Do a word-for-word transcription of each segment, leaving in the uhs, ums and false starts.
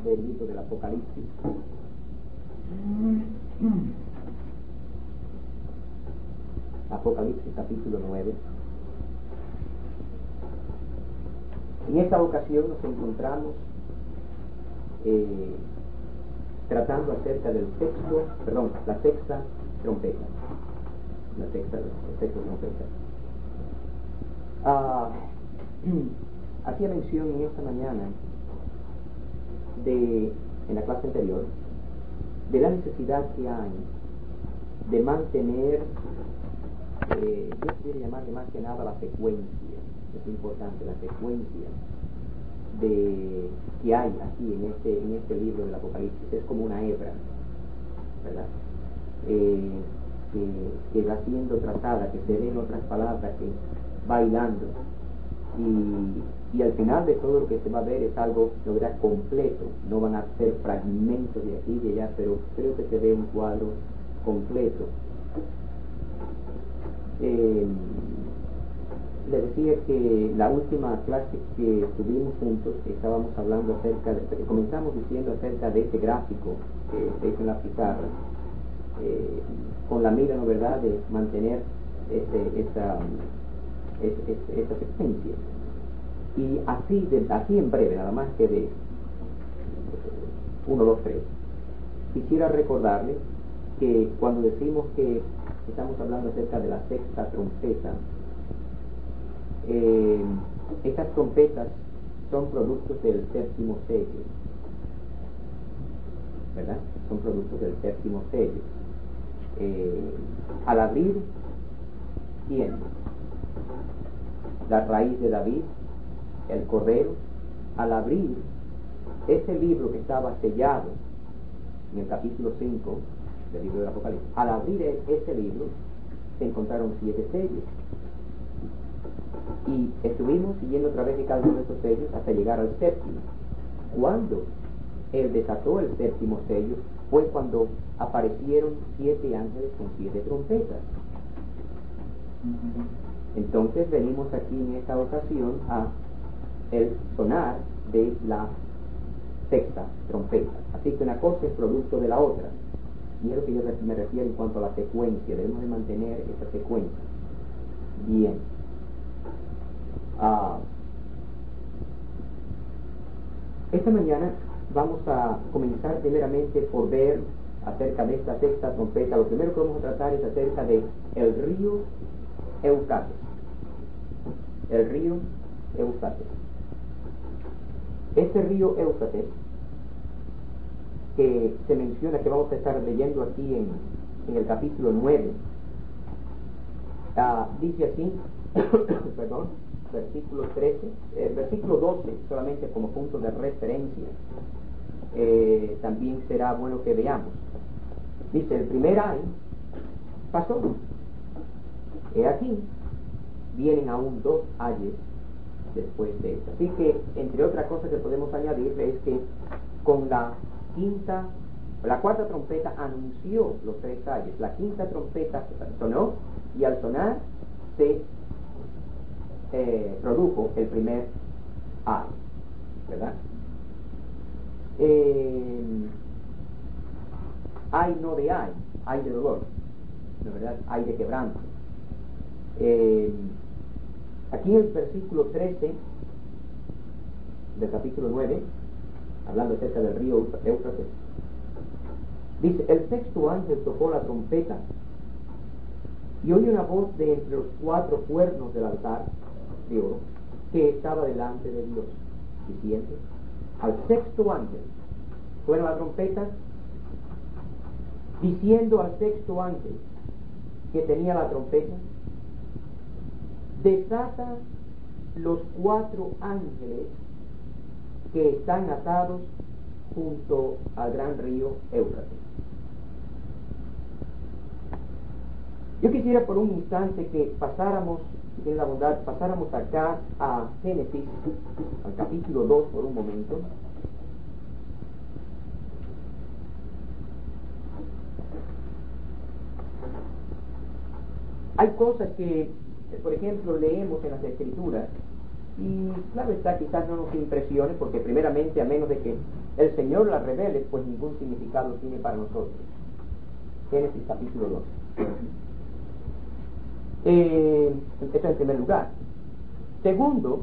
del libro del Apocalipsis. Apocalipsis capítulo nueve. En esta ocasión nos encontramos eh, tratando acerca del sexto, perdón, la sexta trompeta. La sexta, la sexta trompeta. Ah, hacía mención en esta mañana de, en la clase anterior, de la necesidad que hay de mantener, eh, yo quiero llamarle más que nada la secuencia, es importante, la secuencia de que hay aquí en este en este libro del Apocalipsis. Es como una hebra, ¿verdad? Eh, que, que va siendo tratada, que se ve en otras palabras, que va hilando, y, y al final de todo lo que se va a ver es algo, lo verás, completo. No van a ser fragmentos de aquí y de allá, pero creo que se ve un cuadro completo. Eh, le decía que la última clase que tuvimos juntos estábamos hablando acerca de, comenzamos diciendo acerca de este gráfico que se hizo en la pizarra, eh, con la mira, ¿no verdad?, de mantener este, esta, esta, esta secuencia. Y así, de, así en breve, nada más que de uno, dos, tres, quisiera recordarles que cuando decimos que estamos hablando acerca de la sexta trompeta, Eh, estas trompetas son productos del séptimo sello, ¿verdad? Son productos del séptimo sello. Eh, al abrir, ¿quién? La raíz de David, el Cordero. Al abrir ese libro que estaba sellado en el capítulo cinco del libro del Apocalipsis, al abrir ese libro se encontraron siete sellos. Y estuvimos siguiendo a través de cada uno de estos sellos hasta llegar al séptimo. Cuando él desató el séptimo sello fue cuando aparecieron siete ángeles con siete trompetas. Entonces venimos aquí en esta ocasión a el sonar de la sexta trompeta. Así que una cosa es producto de la otra, y es lo que yo me refiero en cuanto a la secuencia. Debemos de mantener esa secuencia. Bien. Ah, esta mañana vamos a comenzar primeramente por ver acerca de esta sexta trompeta. Lo primero que vamos a tratar es acerca de el río Éufrates. El río Éufrates. Este río Éufrates, que se menciona, que vamos a estar leyendo aquí en, en el capítulo nueve, ah, dice así, perdón, versículo trece, eh, versículo doce, solamente como punto de referencia, eh, también será bueno que veamos. Dice, el primer año pasó, he aquí, vienen aún dos ayes después de esto. Así que, entre otras cosas que podemos añadir, es que con la quinta, la cuarta trompeta anunció los tres ayes. La quinta trompeta sonó, y al sonar se Eh, produjo el primer ay, ¿verdad? Eh, ay no de ay, ay de dolor, ¿no, verdad? Ay de quebranto. Eh, aquí en el versículo trece del capítulo nueve, hablando acerca del río Éufrates, dice, el sexto ángel tocó la trompeta y oí una voz de entre los cuatro cuernos del altar de oro que estaba delante de Dios, diciendo, al sexto ángel, suena la trompeta, diciendo al sexto ángel que tenía la trompeta, desata los cuatro ángeles que están atados junto al gran río Éufrates. Yo quisiera por un instante que pasáramos, en la bondad, pasáramos acá a Génesis, al capítulo dos por un momento. Hay cosas que, por ejemplo, leemos en las Escrituras Y claro está, quizás no nos impresione, porque primeramente, a menos de que el Señor la revele, pues ningún significado tiene para nosotros. Génesis capítulo dos. Eh, esto en primer lugar. Segundo,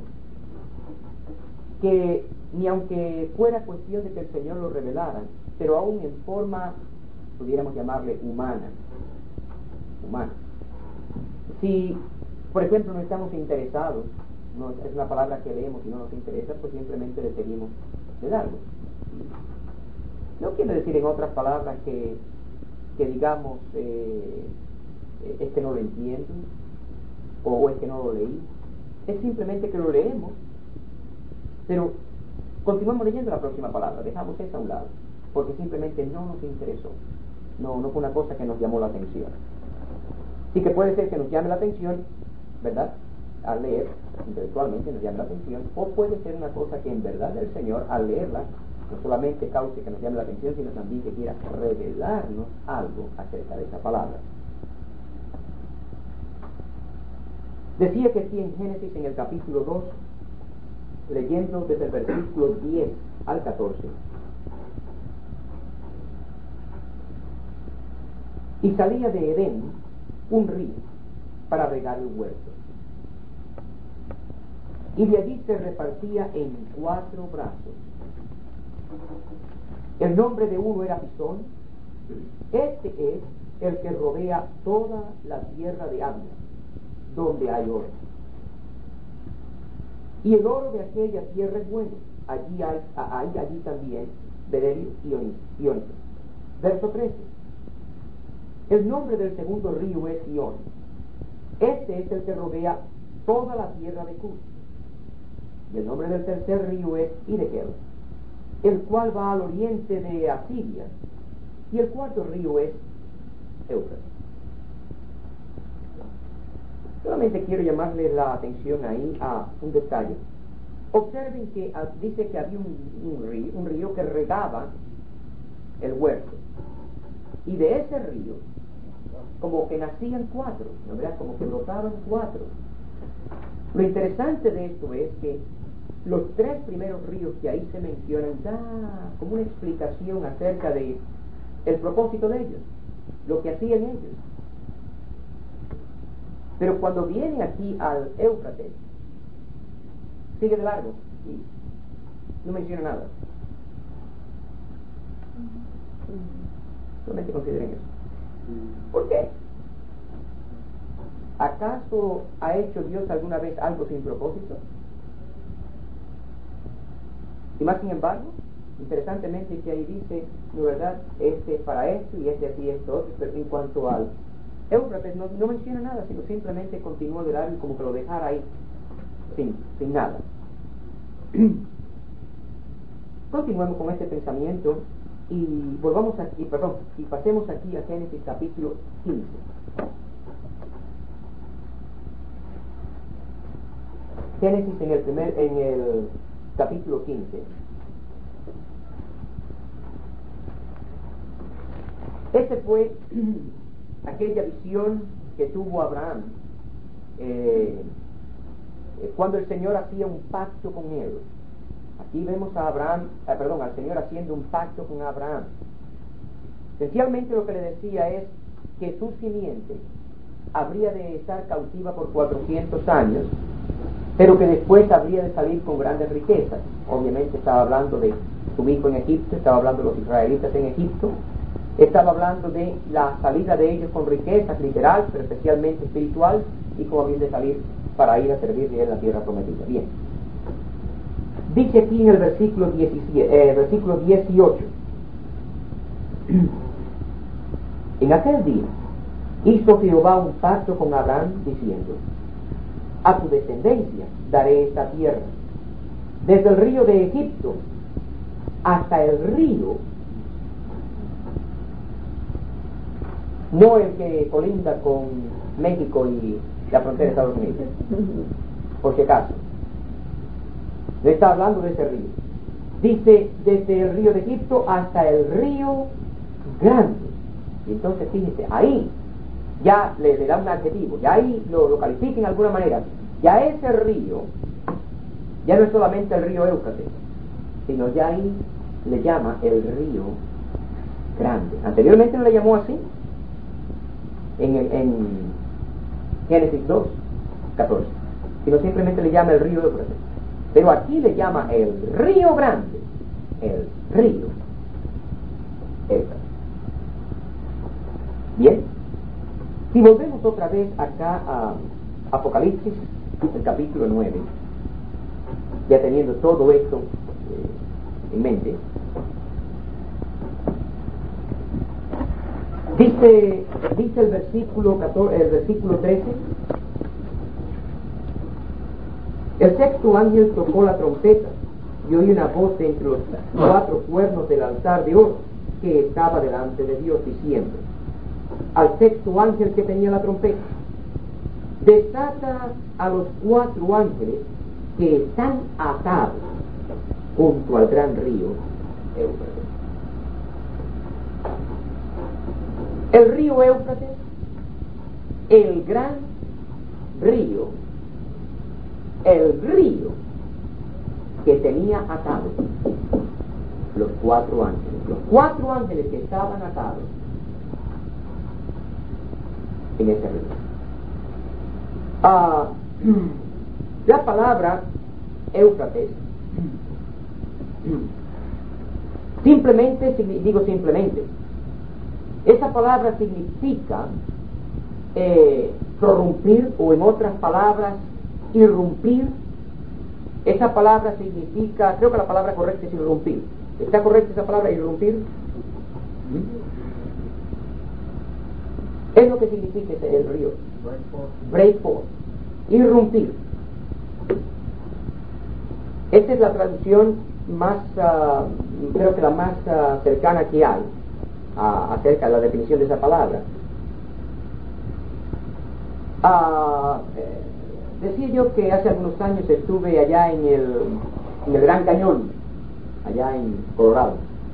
que ni aunque fuera cuestión de que el Señor lo revelara, pero aún en forma, pudiéramos llamarle humana, humana. Si, por ejemplo, no estamos interesados, no, es una palabra que leemos y no nos interesa, pues simplemente le seguimos de largo. No quiere decir, en otras palabras, que, que digamos, eh, es que no lo entiendo, o es que no lo leí. Es simplemente que lo leemos, pero continuamos leyendo la próxima palabra, dejamos esa a un lado, porque simplemente no nos interesó, no, no fue una cosa que nos llamó la atención. Sí que puede ser que nos llame la atención, ¿verdad?, al leer, intelectualmente nos llame la atención, o puede ser una cosa que en verdad el Señor, al leerla, no solamente cause que nos llame la atención, sino también que quiera revelarnos algo acerca de esa palabra. Decía que aquí en Génesis, en el capítulo dos, leyendo desde el versículo diez al catorce, y salía de Edén un río para regar el huerto, y de allí se repartía en cuatro brazos. El nombre de uno era Pisón. Este es el que rodea toda la tierra de Avia, donde hay oro. Y el oro de aquella tierra es bueno. Allí hay, hay allí también bedelio y onice. Verso trece. El nombre del segundo río es Sion. Este es el que rodea toda la tierra de Cus. Y el nombre del tercer río es Hiddekel, el cual va al oriente de Asiria. Y el cuarto río es Éufrates. Solamente quiero llamarle la atención ahí a un detalle. Observen que a, dice que había un, un, río, un río que regaba el huerto. Y de ese río, como que nacían cuatro, ¿no verdad? Como que brotaban cuatro. Lo interesante de esto es que los tres primeros ríos que ahí se mencionan da como una explicación acerca de el propósito de ellos, lo que hacían ellos. Pero cuando viene aquí al Éufrates, sigue de largo y no menciona nada. Solamente consideren eso. ¿Por qué? ¿Acaso ha hecho Dios alguna vez algo sin propósito? Y más sin embargo, interesantemente que ahí dice, ¿no verdad?, este es para esto y este así, esto otro, pero en cuanto al Éufrates no, no menciona nada, sino simplemente continúa de largo y como que lo dejara ahí sin, sin nada. Continuemos con este pensamiento y volvamos aquí, perdón, y pasemos aquí a Génesis capítulo quince. Génesis en el primer, en el capítulo quince. Esta fue aquella visión que tuvo Abraham eh, cuando el Señor hacía un pacto con él. Aquí vemos a Abraham, eh, perdón, al Señor haciendo un pacto con Abraham. Esencialmente lo que le decía es que su simiente habría de estar cautiva por cuatrocientos años, pero que después habría de salir con grandes riquezas. Obviamente estaba hablando de su hijo en Egipto, estaba hablando de los israelitas en Egipto, estaba hablando de la salida de ellos con riquezas literal, pero especialmente espiritual, y cómo habían de salir para ir a servirle en la tierra prometida. Bien, dice aquí en el versículo, diecisiete, eh, versículo dieciocho: en aquel día hizo Jehová un pacto con Abraham diciendo: a tu descendencia daré esta tierra, desde el río de Egipto hasta el río, no el que colinda con México y la frontera de Estados Unidos, por si acaso. No está hablando de ese río. Dice desde el río de Egipto hasta el río grande. Y entonces fíjense, ahí ya le, le da un adjetivo, ya ahí lo, lo califica en alguna manera. Ya ese río ya no es solamente el río Éufrates, sino ya ahí le llama el río grande. Anteriormente no le llamó así, en, el, en Génesis dos, catorce, sino simplemente le llama el río Éufrates. Pero aquí le llama el río grande, el río Éufrates. Bien, si volvemos otra vez acá a Apocalipsis, el capítulo nueve, ya teniendo todo esto eh, en mente, dice, dice el versículo catorce, el versículo trece: el sexto ángel tocó la trompeta y oí una voz de entre los cuatro cuernos del altar de oro que estaba delante de Dios, diciendo al sexto ángel que tenía la trompeta: desata a los cuatro ángeles que están atados junto al gran río Éufrates. El río Éufrates, el gran río, el río que tenía atados los cuatro ángeles, los cuatro ángeles que estaban atados en ese río. Ah, la palabra Éufrates simplemente, digo simplemente, esa palabra significa eh, prorrumpir, o en otras palabras, irrumpir. Esa palabra significa, creo que la palabra correcta es irrumpir. ¿Está correcta esa palabra, irrumpir? Es lo que significa el río. Break forth. Irrumpir. Esta es la traducción más, uh, creo que la más uh, cercana que hay uh, acerca de la definición de esa palabra. Uh, eh, decía yo que hace algunos años estuve allá en el, en el Gran Cañón, allá en Colorado.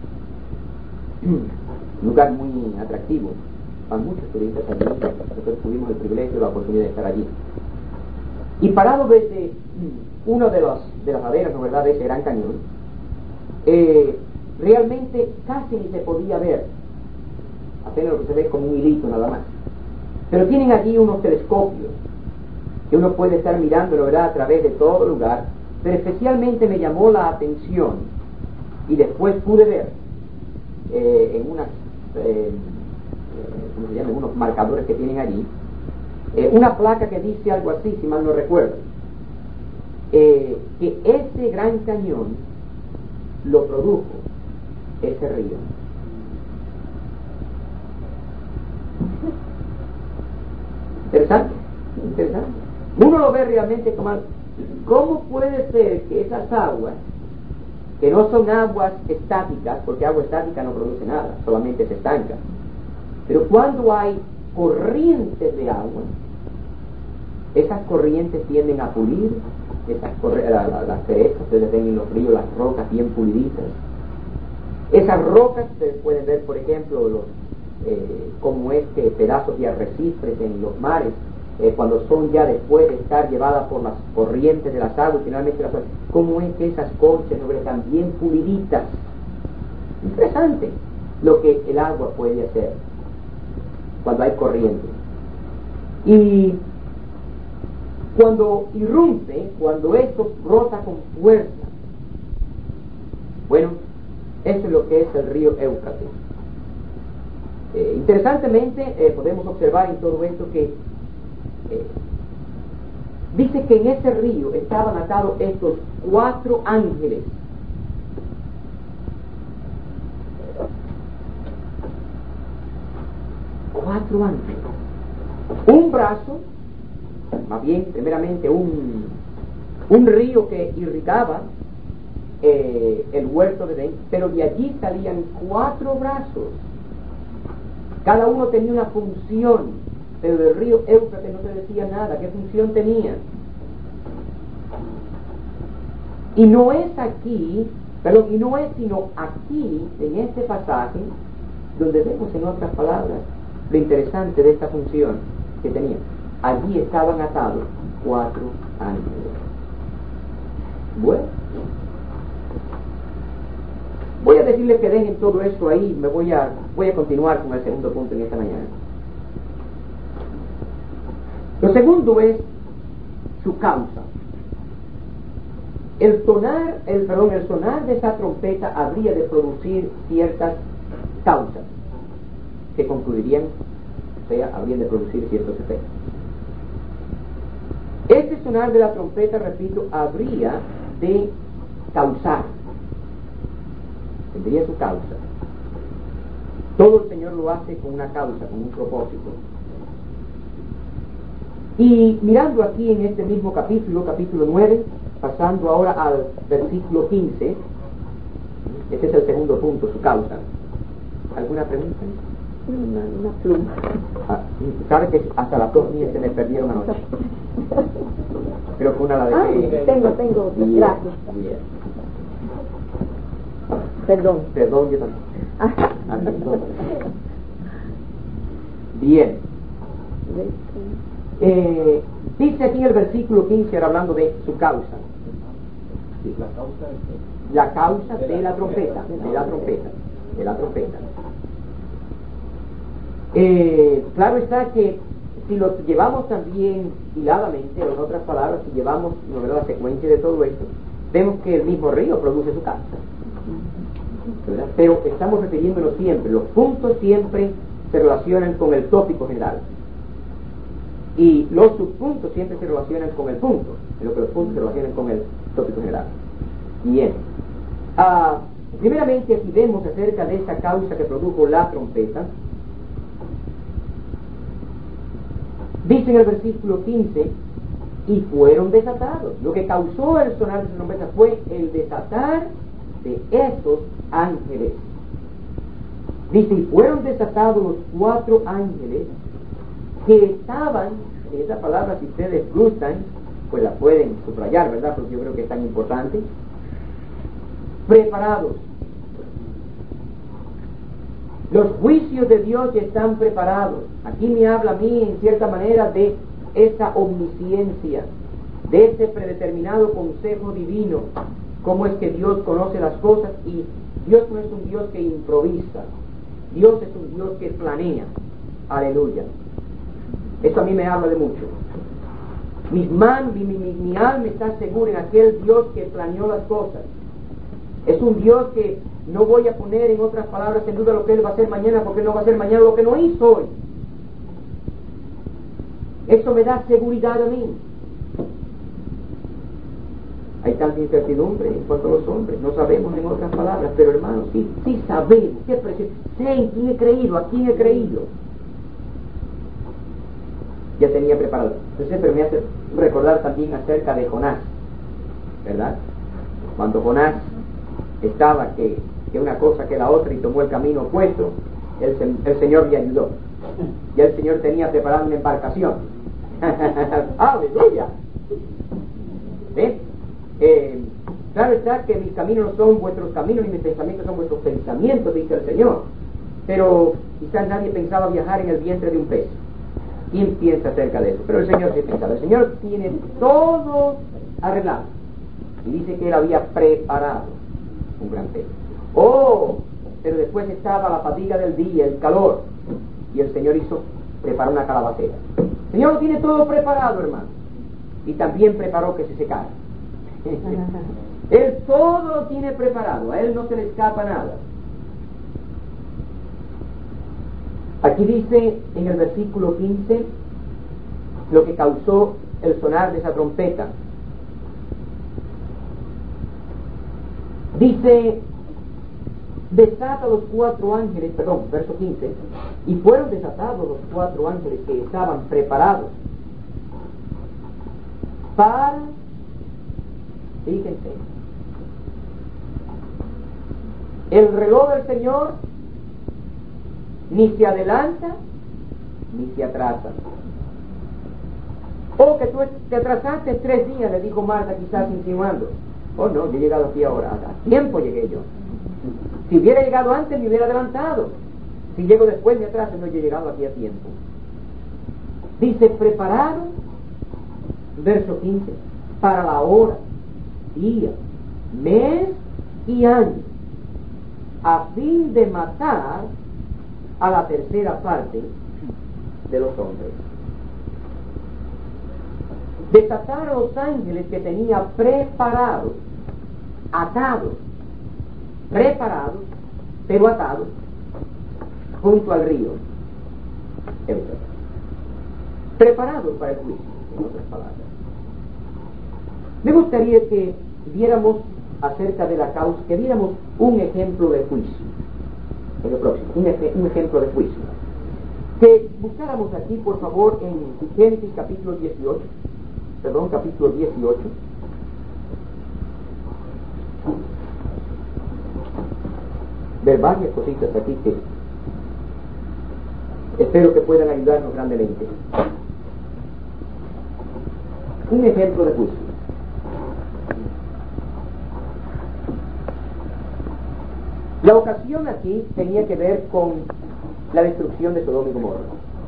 Un lugar muy atractivo. Van muchos turistas allí. Nosotros tuvimos el privilegio y la oportunidad de estar allí. Y parado desde uno de los de las laderas, ¿no verdad?, de ese Gran Cañón, eh, realmente casi ni se podía ver, apenas lo que se ve como un hilito nada más. Pero tienen allí unos telescopios que uno puede estar mirando, ¿no verdad?, a través de todo el lugar. Pero especialmente me llamó la atención, y después pude ver eh, en unas eh, ¿cómo se llama?, unos marcadores que tienen allí, eh, una placa que dice algo así, si mal no recuerdo, eh, que ese Gran Cañón lo produjo ese río. Interesante, interesante. Uno lo ve realmente como, ¿cómo puede ser que esas aguas, que no son aguas estáticas, porque agua estática no produce nada, solamente se estanca, pero cuando hay corrientes de agua, esas corrientes tienden a pulir, esas corri- la, la, las cerezas, ustedes ven en los ríos las rocas bien puliditas. Esas rocas, ustedes pueden ver, por ejemplo, los, eh, como es que pedazos de arrecifes en los mares, eh, cuando son ya después de estar llevadas por las corrientes de las aguas, y finalmente las aguas, como es que esas conchas no están bien puliditas. Interesante lo que el agua puede hacer cuando hay corriente. Y cuando irrumpe, cuando esto brota con fuerza, bueno, eso es lo que es el río Éufrates. Eh, interesantemente, eh, podemos observar en todo esto que eh, dice que en ese río estaban atados estos cuatro ángeles. Cuatro ángeles. Un brazo, más bien, primeramente, un, un río que irrigaba eh, el huerto de Edén, pero de allí salían cuatro brazos. Cada uno tenía una función, pero del río Éufrates no se decía nada. ¿Qué función tenía? Y no es aquí, perdón, y no es sino aquí, en este pasaje, donde vemos en otras palabras lo interesante de esta función que tenía. Allí estaban atados cuatro ángeles. Bueno, voy a decirles que dejen todo esto ahí. Me voy a voy a continuar con el segundo punto en esta mañana. Lo segundo es su causa. El sonar, el perdón, el sonar de esa trompeta habría de producir ciertas causas que concluirían, o sea, habrían de producir ciertos efectos. Este sonar de la trompeta, repito, habría de causar, tendría su causa. Todo el Señor lo hace con una causa, con un propósito. Y mirando aquí en este mismo capítulo, capítulo nueve, pasando ahora al versículo quince, este es el segundo punto, su causa. ¿Alguna pregunta? Una, una pluma. Ah, ¿sabe que hasta las dos mías se me perdieron anoche? Creo que una la dejé. Ah, tengo, tengo, Bien, gracias. bien. Perdón. Perdón, yo también. Ah. Ah, perdón. Bien. Eh, dice aquí en el versículo quince, ahora hablando de su causa. Sí, la causa es La causa de la trompeta, de la trompeta, de la trompeta. Eh, claro está que si lo llevamos también hiladamente, o en otras palabras, si llevamos ¿no, verdad, la secuencia de todo esto, vemos que el mismo río produce su causa, ¿verdad? Pero estamos refiriéndonos siempre, los puntos siempre se relacionan con el tópico general. Y los subpuntos siempre se relacionan con el punto, en lo que los puntos se relacionan con el tópico general. Bien. Ah, primeramente, aquí vemos acerca de esa causa que produjo la trompeta. Dice en el versículo quince, y fueron desatados. Lo que causó el sonar de esa trompeta fue el desatar de esos ángeles. Dice, y fueron desatados los cuatro ángeles que estaban, esa palabra si ustedes gustan, pues la pueden subrayar, ¿verdad? Porque yo creo que es tan importante. Preparados. Los juicios de Dios ya están preparados. Aquí me habla a mí, en cierta manera, de esa omnisciencia, de ese predeterminado consejo divino, cómo es que Dios conoce las cosas, y Dios no es un Dios que improvisa, Dios es un Dios que planea. Aleluya. Esto a mí me habla de mucho. Mis manos, mi, mi, mi alma está segura en aquel Dios que planeó las cosas. Es un Dios que no voy a poner en otras palabras en duda lo que Él va a hacer mañana, porque Él no va a hacer mañana lo que no hizo hoy. Eso me da seguridad a mí. Hay tanta incertidumbre en cuanto a los hombres, no sabemos en otras palabras, pero hermanos, sí, sí sabemos, qué precioso. Sé en quién he creído, a quién he creído. Ya tenía preparado. Entonces, pero me hace recordar también acerca de Jonás, ¿verdad? Cuando Jonás estaba que, que una cosa que la otra y tomó el camino opuesto, el, el Señor le ayudó. Ya el Señor tenía preparada una embarcación. ¡Aleluya! ¿Ven? Eh, claro está que mis caminos no son vuestros caminos, ni mis pensamientos son vuestros pensamientos, dice el Señor. Pero quizás nadie pensaba viajar en el vientre de un pez. ¿Quién piensa acerca de eso? Pero el Señor sí piensa. El Señor tiene todo arreglado. Y dice que Él había preparado un gran pez. Oh, pero después estaba la fatiga del día, el calor. Y el Señor hizo, preparó una calabacera. El Señor lo tiene todo preparado, hermano. Y también preparó que se secara. Él todo lo tiene preparado. A Él no se le escapa nada. Aquí dice en el versículo quince lo que causó el sonar de esa trompeta. Dice, desata los cuatro ángeles, perdón, verso quince, y fueron desatados los cuatro ángeles que estaban preparados para, fíjense, el reloj del Señor ni se adelanta ni se atrasa. Oh, que tú te atrasaste tres días, le dijo Marta, quizás insinuando. Oh no, yo he llegado aquí ahora, a tiempo llegué yo. Si hubiera llegado antes me hubiera adelantado. Si llego después me atraso, no, yo he llegado aquí a tiempo. Dice, preparado, verso quince, para la hora día, mes y año, a fin de matar a la tercera parte de los hombres. Desatar a los ángeles que tenía preparados, atados, preparados, pero atados, junto al río Éufrates. Preparados para el juicio, en otras palabras. Me gustaría que viéramos acerca de la causa, que viéramos un ejemplo de juicio, en lo próximo, un, ej un ejemplo de juicio. Que buscáramos aquí, por favor, en Génesis capítulo dieciocho, perdón, capítulo dieciocho, ver varias cositas aquí que espero que puedan ayudarnos grandemente. Un ejemplo de juicio. La ocasión aquí tenía que ver con la destrucción de Sodoma y Gomorra.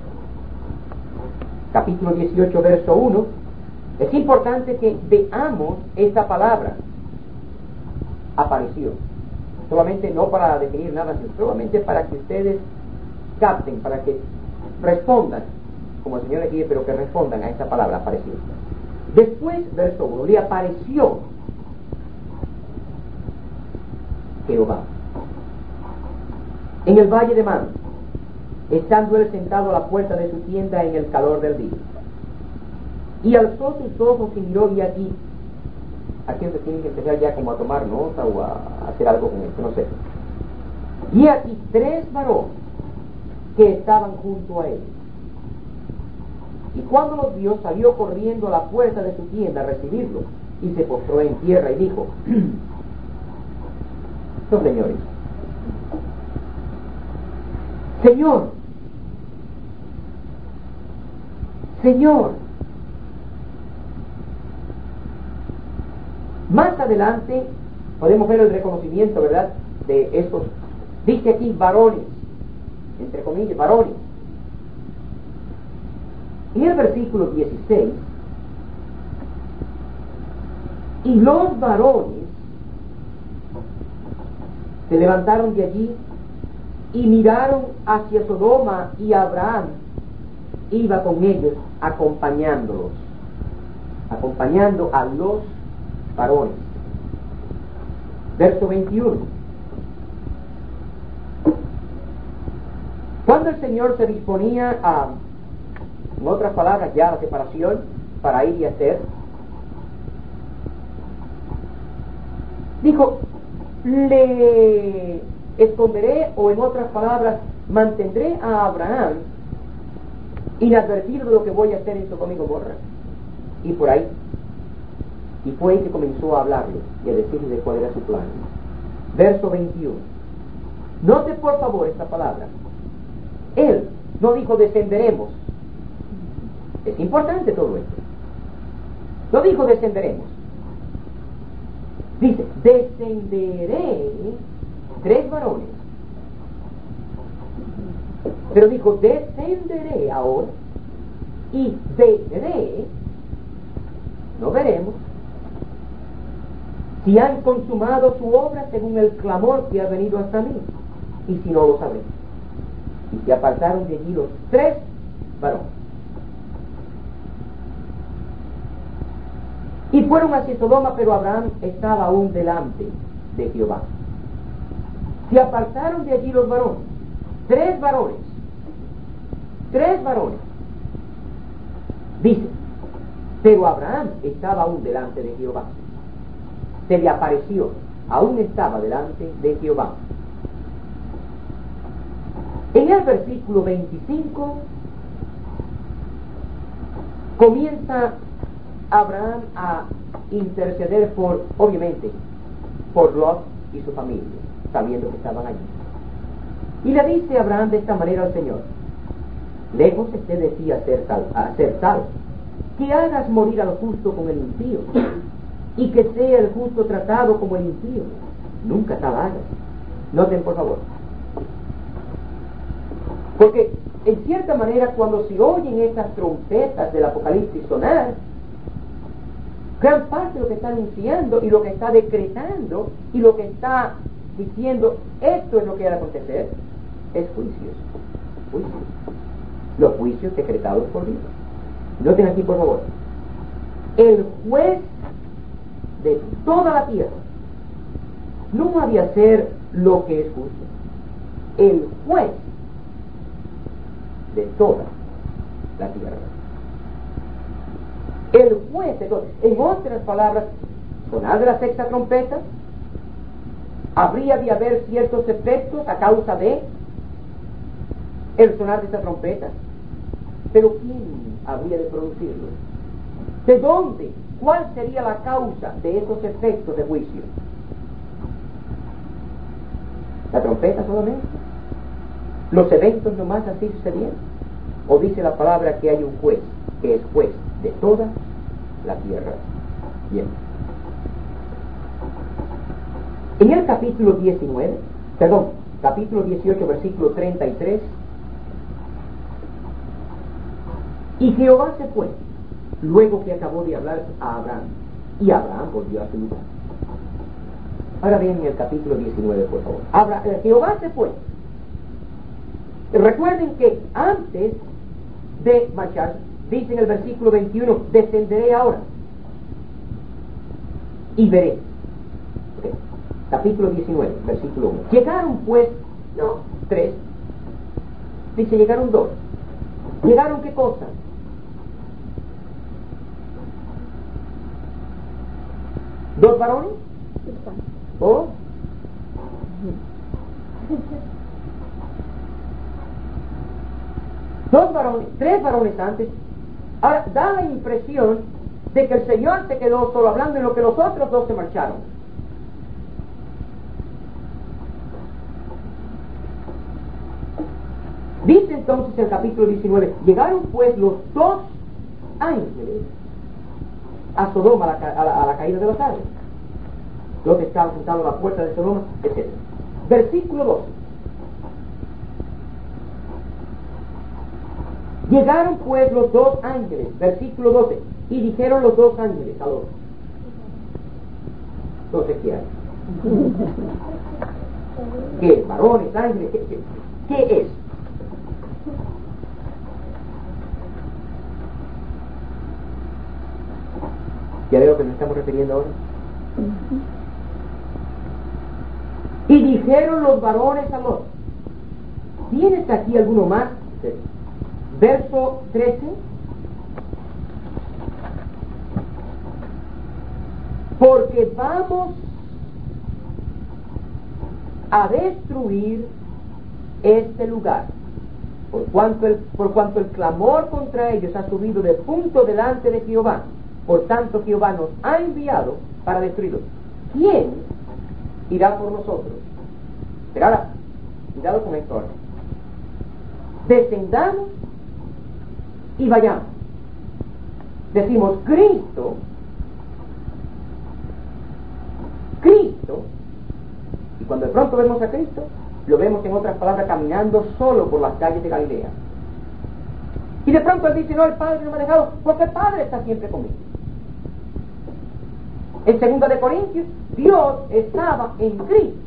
Capítulo dieciocho, verso uno. Es importante que veamos esta palabra. Apareció. Solamente no para definir nada, sino solamente para que ustedes capten, para que respondan, como el Señor le quiere, pero que respondan a esta palabra, apareció. Después, verso uno, le apareció Jehová en el valle de Man, estando él sentado a la puerta de su tienda en el calor del día. Y alzó sus ojos y miró, y aquí, aquí se tienen que empezar ya como a tomar nota o a hacer algo con esto, no sé. Y aquí tres varones que estaban junto a él. Y cuando los vio, salió corriendo a la puerta de su tienda a recibirlo, y se postró en tierra y dijo: "Los señores, Señor, Señor". Más adelante podemos ver el reconocimiento, ¿verdad?, de estos, dice aquí varones, entre comillas, varones. En el versículo dieciséis, y los varones se levantaron de allí y miraron hacia Sodoma, y Abraham iba con ellos, acompañándolos, acompañando a los varones. Verso veintiuno. Cuando el Señor se disponía a, en otras palabras, ya la separación para ir y hacer, dijo: le esconderé, o en otras palabras, mantendré a Abraham inadvertido de lo que voy a hacer en Sodoma y Gomorra. Y por ahí, y fue ahí que comenzó a hablarle y a decirle de cuál era su plan. Verso veintiuno. Note por favor esta palabra. Él no dijo descenderemos. Es importante todo esto. No dijo descenderemos. Dice: descenderé tres varones. Pero dijo: descenderé ahora y veré, no veremos, si han consumado su obra según el clamor que ha venido hasta mí, y si no, lo sabré. Y se apartaron de allí los tres varones y fueron hacia Sodoma, pero Abraham estaba aún delante de Jehová. Se apartaron de allí los varones, tres varones, tres varones. Dice: pero Abraham estaba aún delante de Jehová. Se le apareció, aún estaba delante de Jehová. En el versículo veinticinco comienza Abraham a interceder por, obviamente, por Lot y su familia, sabiendo que estaban allí. Y le dice Abraham de esta manera al Señor: lejos esté de ti hacer tal, hacer tal, que hagas morir al justo con el impío, y que sea el justo tratado como el impío. Nunca tal hagas. Noten por favor, porque en cierta manera, cuando se oyen estas trompetas del Apocalipsis sonar, Gran parte de lo que está anunciando y lo que está decretando y lo que está diciendo, esto es lo que ha de acontecer, es juicios. Juicios. Los juicios decretados por Dios. Noten aquí, por favor. El juez de toda la tierra no ha de hacer lo que es justo. El juez de toda la tierra. El juez de toda. En otras palabras, sonar de la sexta trompeta, habría de haber ciertos efectos a causa de el sonar de esta trompeta. Pero ¿quién habría de producirlo? ¿De dónde? ¿Cuál sería la causa de esos efectos de juicio? ¿La trompeta solamente? ¿Los eventos nomás así sucedieron? ¿O dice la palabra que hay un juez, que es juez de toda la tierra? Bien. En el capítulo diecinueve, perdón, capítulo dieciocho, versículo treinta y tres, y Jehová se fue, luego que acabó de hablar a Abraham, y Abraham volvió a su lugar. Ahora bien, en el capítulo diecinueve, por favor. Abra, eh, Jehová se fue. Recuerden que antes de marchar, dice en el versículo veintiuno, descenderé ahora y veré. Okay. Capítulo diecinueve, versículo uno. Llegaron pues, no, tres. Dice, llegaron dos. ¿Llegaron qué cosa? ¿Dos varones? ¿O? Dos varones, tres varones antes. Ahora, da la impresión de que el Señor se quedó solo hablando en lo que los otros dos se marcharon. Dice entonces el capítulo diecinueve, llegaron pues los dos ángeles a Sodoma a la, a la, a la caída de la tarde. Los que estaban sentados a la puerta de Sodoma, etcétera. Versículo doce. Llegaron pues los dos ángeles, versículo doce, y dijeron los dos ángeles al otro. Entonces, ¿qué hay? ¿Qué? ¿Varones, ángeles? ¿Qué, qué, qué es? ¿Ya veo que nos estamos refiriendo ahora? Y dijeron los varones a los. ¿Tienes aquí alguno más? Sí. Verso trece. Porque vamos a destruir este lugar, por cuanto el, por cuanto el clamor contra ellos ha subido de punto delante de Jehová. Por tanto, Jehová nos ha enviado para destruirlos. ¿Quién irá por nosotros? Pero ahora, cuidado con esto ahora. Descendamos y vayamos. Decimos, Cristo, Cristo, y cuando de pronto vemos a Cristo, lo vemos en otras palabras caminando solo por las calles de Galilea. Y de pronto él dice, no, el Padre no me ha dejado, porque el Padre está siempre conmigo. En segunda de Corintios, Dios estaba en Cristo.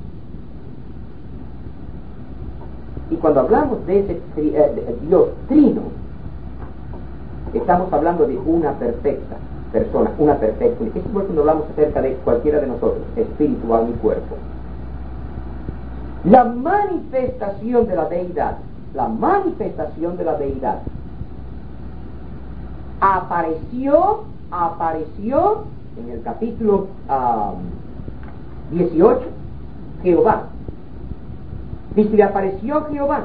Y cuando hablamos de ese eh, de Dios trino, estamos hablando de una perfecta persona, una perfecta. Es igual cuando hablamos acerca de cualquiera de nosotros, espíritu, alma y cuerpo. La manifestación de la deidad, la manifestación de la deidad, apareció, apareció en el capítulo um, dieciocho, Jehová. Dice, le apareció Jehová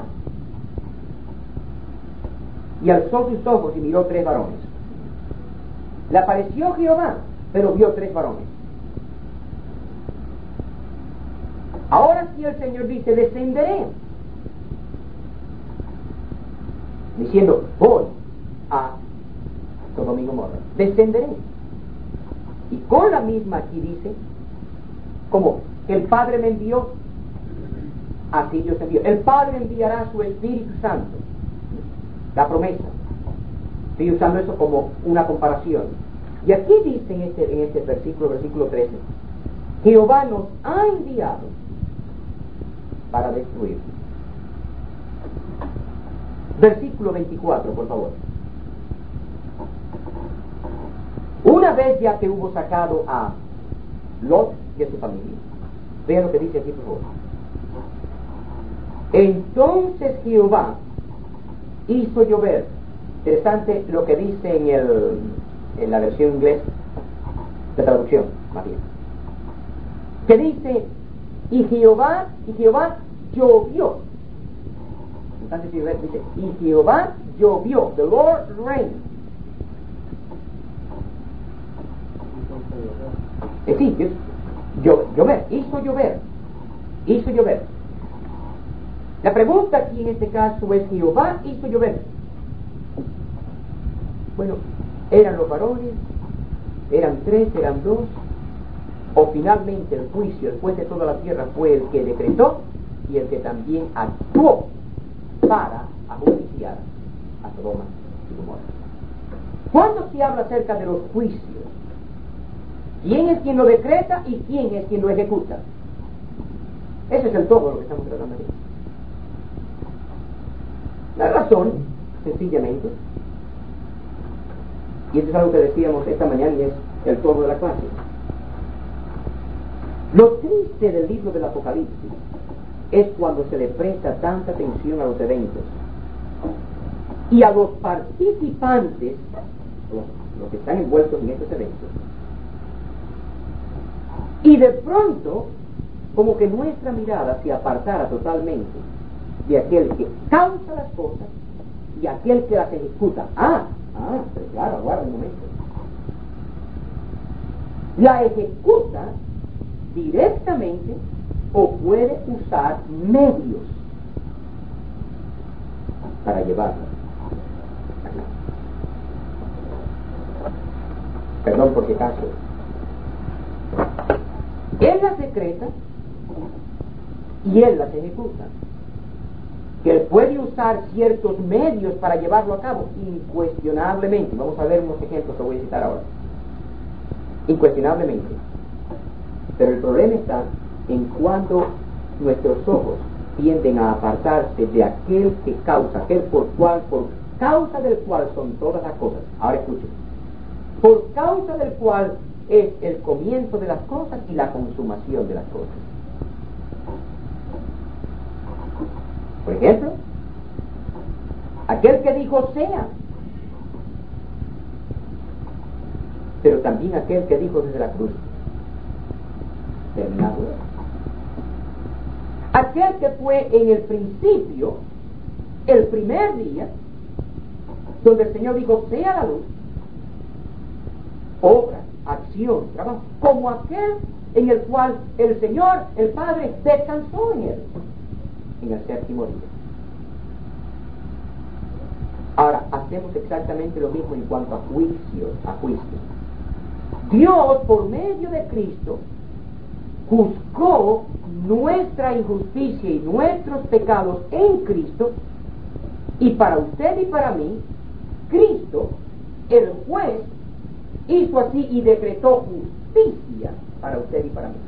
y alzó sus ojos y miró tres varones. Le apareció Jehová, pero vio tres varones. Ahora sí el Señor dice, descenderé, diciendo, voy a Sodoma y Gomorra, descenderé. Y con la misma aquí dice, como el Padre me envió, así Dios envió. El Padre enviará su Espíritu Santo, la promesa. Estoy usando eso como una comparación. Y aquí dice en este, en este versículo, versículo trece, Jehová nos ha enviado para destruir. Versículo veinticuatro, por favor. Una vez ya que hubo sacado a Lot y a su familia, vean lo que dice aquí, por favor. Entonces Jehová hizo llover. Interesante lo que dice en, el, en la versión inglés, la traducción, más bien. Que dice, y Jehová, y Jehová llovió. Entonces dice, y Jehová llovió. The Lord rained. Es decir, yo, llover, hizo llover, hizo llover. La pregunta aquí en este caso es, Jehová hizo llover. Bueno, ¿eran los varones? ¿Eran tres? ¿Eran dos? ¿O finalmente el juicio, el juez de toda la tierra, fue el que decretó y el que también actuó para ajusticiar a Sodoma y Gomorra? ¿Cuándo se habla acerca de los juicios? ¿Quién es quien lo decreta y quién es quien lo ejecuta? Ese es el todo lo que estamos tratando aquí. La razón, sencillamente, y esto es algo que decíamos esta mañana y es el todo de la clase. Lo triste del libro del Apocalipsis es cuando se le presta tanta atención a los eventos y a los participantes, los, los que están envueltos en estos eventos, y de pronto como que nuestra mirada se apartara totalmente de aquel que causa las cosas y aquel que las ejecuta. Ah, ah, pero claro, aguarda un momento. La ejecuta directamente o puede usar medios para llevarla. Perdón por qué caso. Él las decreta y él las ejecuta. Que él puede usar ciertos medios para llevarlo a cabo, incuestionablemente. Vamos a ver unos ejemplos que voy a citar ahora. Incuestionablemente. Pero el problema está en cuando nuestros ojos tienden a apartarse de aquel que causa, aquel por cual, por causa del cual son todas las cosas. Ahora escuchen. Por causa del cual es el comienzo de las cosas y la consumación de las cosas. Por ejemplo, aquel que dijo sea, pero también aquel que dijo desde la cruz, terminado es. Aquel que fue en el principio, el primer día, donde el Señor dijo sea la luz, obra, acción, trabajo, como aquel en el cual el Señor, el Padre, descansó en él, en el séptimo día. Ahora, hacemos exactamente lo mismo en cuanto a juicios, a juicios. Dios, por medio de Cristo, juzgó nuestra injusticia y nuestros pecados en Cristo, y para usted y para mí, Cristo, el juez, hizo así y decretó justicia para usted y para mí.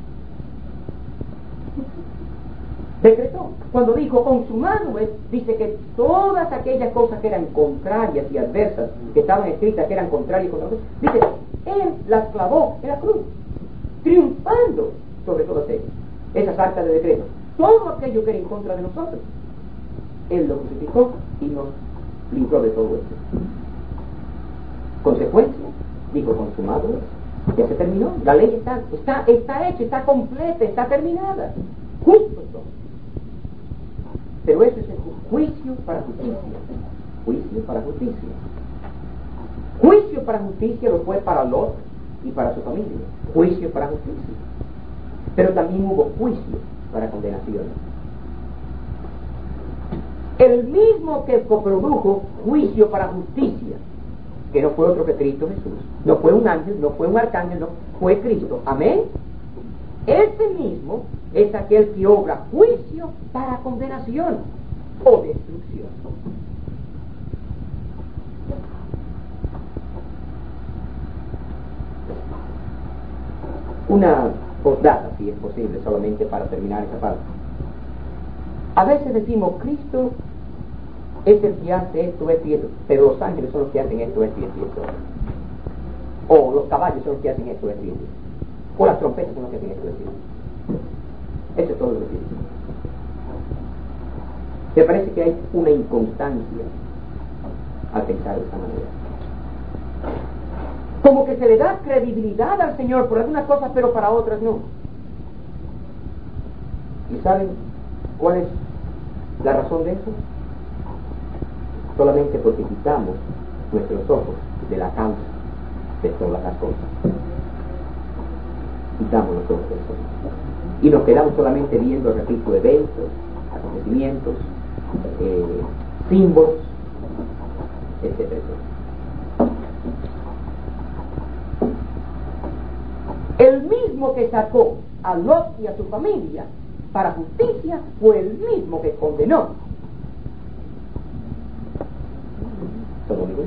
Decretó. Cuando dijo consumado es, dice que todas aquellas cosas que eran contrarias y adversas, que estaban escritas que eran contrarias contra nosotros, dice, Él las clavó en la cruz, triunfando sobre todas ellas, esas actas de decreto. Todo aquello que era en contra de nosotros, Él lo crucificó y nos libró de todo esto. Consecuencia, dijo consumado es, ya se terminó, la ley está, está, está hecha, está completa, está terminada, justo todo. Pero eso es el juicio para justicia. Juicio para justicia. Juicio para justicia lo fue para Lot y para su familia. Juicio para justicia. Pero también hubo juicio para condenación. El mismo que coprodujo juicio para justicia, que no fue otro que Cristo Jesús. No fue un ángel, no fue un arcángel, no, fue Cristo. Amén. Ese mismo es aquel que obra juicio para condenación o destrucción. una postdata, si es posible, solamente para terminar esa parte. A veces decimos, Cristo es el que hace esto, esto y esto, pero los ángeles son los que hacen esto, esto y esto y esto. O los caballos son los que hacen esto, esto y esto. O las trompetas son los que hacen esto, esto y esto. Eso es todo lo que dice. Me parece que hay una inconstancia al pensar de esta manera. Como que se le da credibilidad al Señor por algunas cosas, pero para otras no. ¿Y saben cuál es la razón de eso? Solamente porque quitamos nuestros ojos de la causa de todas las cosas. Quitamos los ojos de eso. Y nos quedamos solamente viendo, repito, eventos, acontecimientos, eh, símbolos, etcétera, etcétera. El mismo que sacó a Lot y a su familia para justicia fue el mismo que condenó. ¿Todo bien?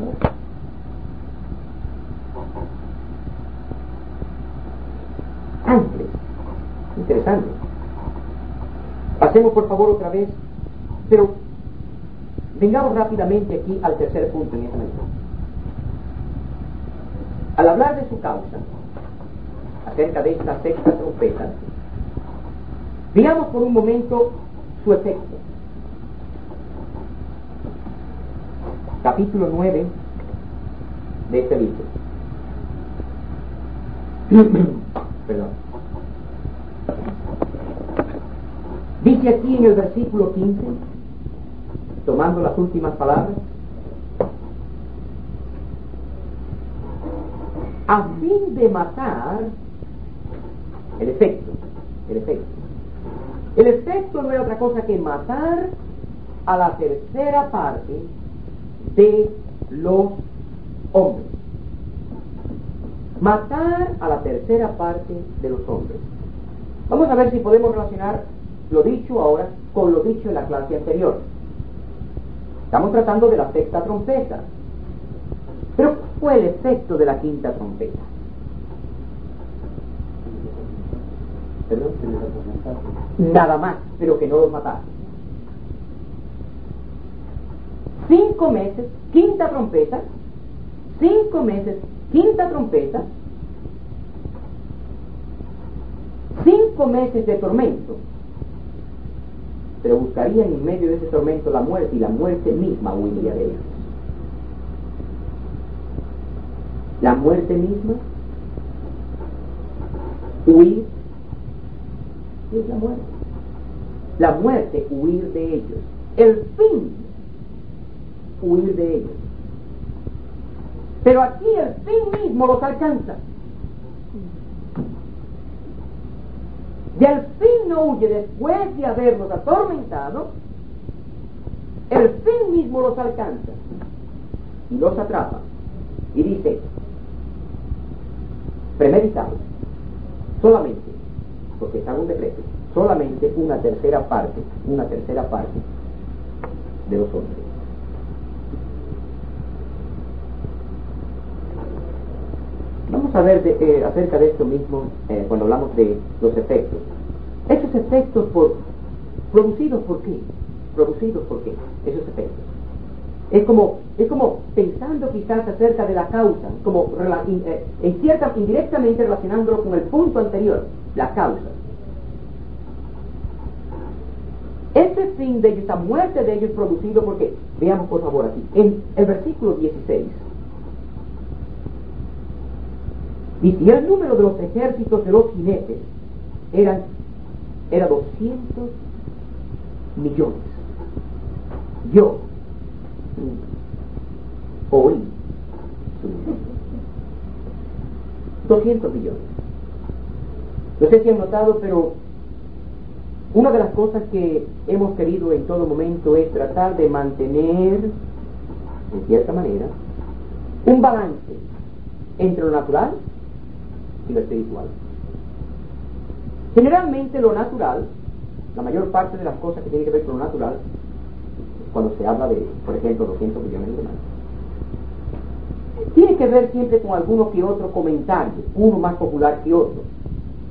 Ángeles. Interesante. Pasemos por favor otra vez, pero vengamos rápidamente aquí al tercer punto en esta mañana. Al hablar de su causa, acerca de esta sexta trompeta, veamos por un momento su efecto. Capítulo nueve de este libro. Perdón. Dice aquí en el versículo quince, tomando las últimas palabras, a fin de matar. El efecto, el efecto. El efecto no es otra cosa que matar a la tercera parte de los hombres. Matar a la tercera parte de los hombres. Vamos a ver si podemos relacionar lo dicho ahora con lo dicho en la clase anterior. Estamos tratando de la sexta trompeta. Pero ¿cuál fue el efecto de la quinta trompeta? Nada más, pero que no los matara. Cinco meses, quinta trompeta, cinco meses, quinta trompeta, cinco meses de tormento, pero buscarían en medio de ese tormento la muerte, y la muerte misma huiría de ellos. La muerte misma, huir, es la muerte. La muerte, huir de ellos. El fin, huir de ellos. Pero aquí el fin mismo los alcanza. Y el fin no huye después de haberlos atormentado. El fin mismo los alcanza y los atrapa. Y dice, premeditado, solamente, porque está en un decreto, solamente una tercera parte, una tercera parte de los hombres. Vamos a ver de, eh, acerca de esto mismo eh, cuando hablamos de los efectos. Esos efectos por, producidos por qué? Producidos por qué? Esos efectos. Es como, es como pensando quizás acerca de la causa, como eh, en cierta, indirectamente relacionándolo con el punto anterior, la causa. Ese fin de ellos, esta muerte de ellos producido porque, veamos por favor aquí, en el versículo dieciséis, dice, y el número de los ejércitos de los jinetes eran, era doscientos millones. Yo oí doscientos millones. No sé si han notado, pero una de las cosas que hemos querido en todo momento es tratar de mantener, en cierta manera, un balance entre lo natural y lo espiritual. Generalmente lo natural, la mayor parte de las cosas que tienen que ver con lo natural, cuando se habla de, por ejemplo, doscientos millones de dólares, tiene que ver siempre con alguno que otro comentario, uno más popular que otro.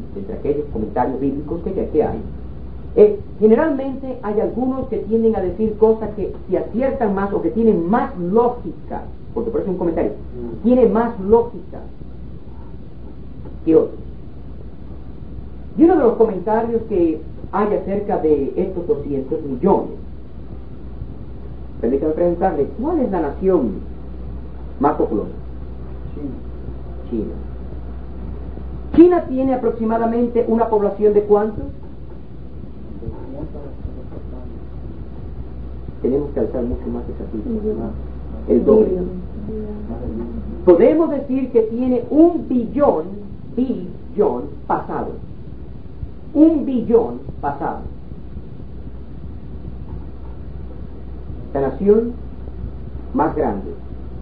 entre aquellos comentarios bíblicos que, que hay, eh, generalmente hay algunos que tienden a decir cosas que se aciertan más o que tienen más lógica, porque por eso es un comentario, mm. tiene más lógica que otros. Y uno de los comentarios que hay acerca de estos doscientos millones, permítame preguntarle, ¿cuál es la nación más populosa? China. China. China tiene aproximadamente una población de ¿cuántos? Tenemos que alzar mucho más esa cifra. El doble. Podemos decir que tiene un billón, billón pasado. Un billón pasado. La nación más grande,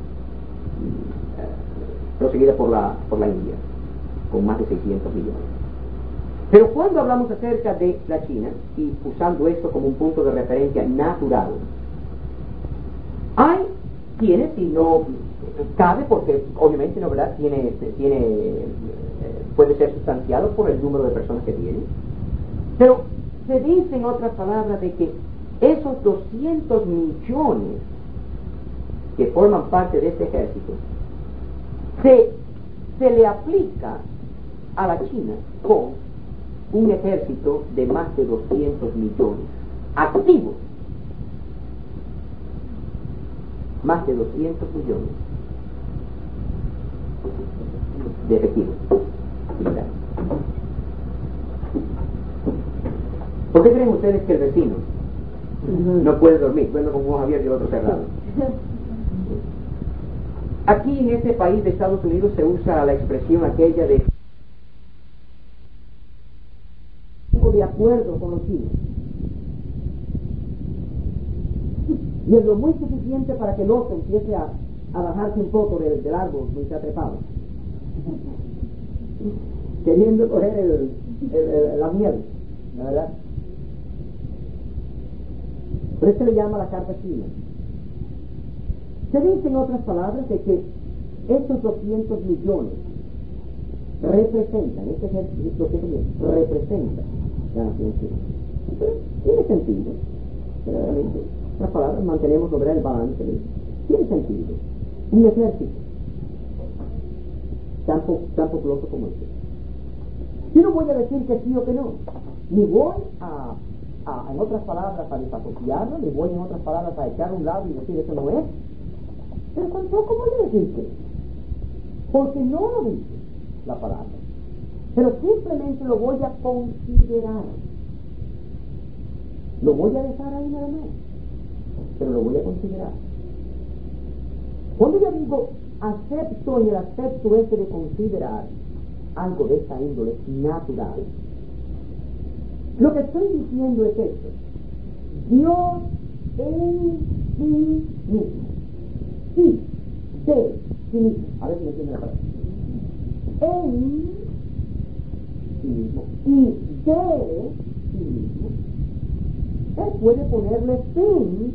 proseguida por la, por la India, con más de seiscientos millones. Pero cuando hablamos acerca de la China, y usando esto como un punto de referencia natural, hay quienes, y no cabe porque obviamente no verdad tiene, tiene puede ser sustanciado por el número de personas que tiene, pero se dice en otras palabras de que esos doscientos millones que forman parte de este ejército se, se le aplica a la China con un ejército de más de doscientos millones activos, más de doscientos millones de efectivos militares. ¿Por qué creen ustedes que el vecino no puede dormir? Duerme con un ojo abierto y el otro cerrado. Aquí en este país de Estados Unidos se usa la expresión aquella de de acuerdo con los chinos, y es lo muy suficiente para que el oso empiece a, a bajarse un poco del, del árbol donde se ha trepado, queriendo coger el, el, el, la miel, ¿la verdad? Por eso se le llama la carta china. Se dice en otras palabras de que estos doscientos millones representan, este ejército representa la nación china. Entonces, tiene sentido, verdaderamente. Las palabras, mantenemos sobre el balance. Tiene sentido. Un ejército tan, po, tan populoso como este. Yo no voy a decir que sí o que no, ni voy a, a en otras palabras, a desasociarlo, ni voy en otras palabras a echar a un lado y decir eso no es, pero tampoco voy a decir que, porque no lo dice la palabra, pero simplemente lo voy a considerar. Lo voy a dejar ahí nada más, pero lo voy a considerar. Cuando yo digo acepto en el aspecto este de considerar algo de esta índole natural, lo que estoy diciendo es esto: Dios en sí mismo y de sí mismo, a ver si me entienden la palabra, en sí mismo y de sí mismo, Él puede ponerle fin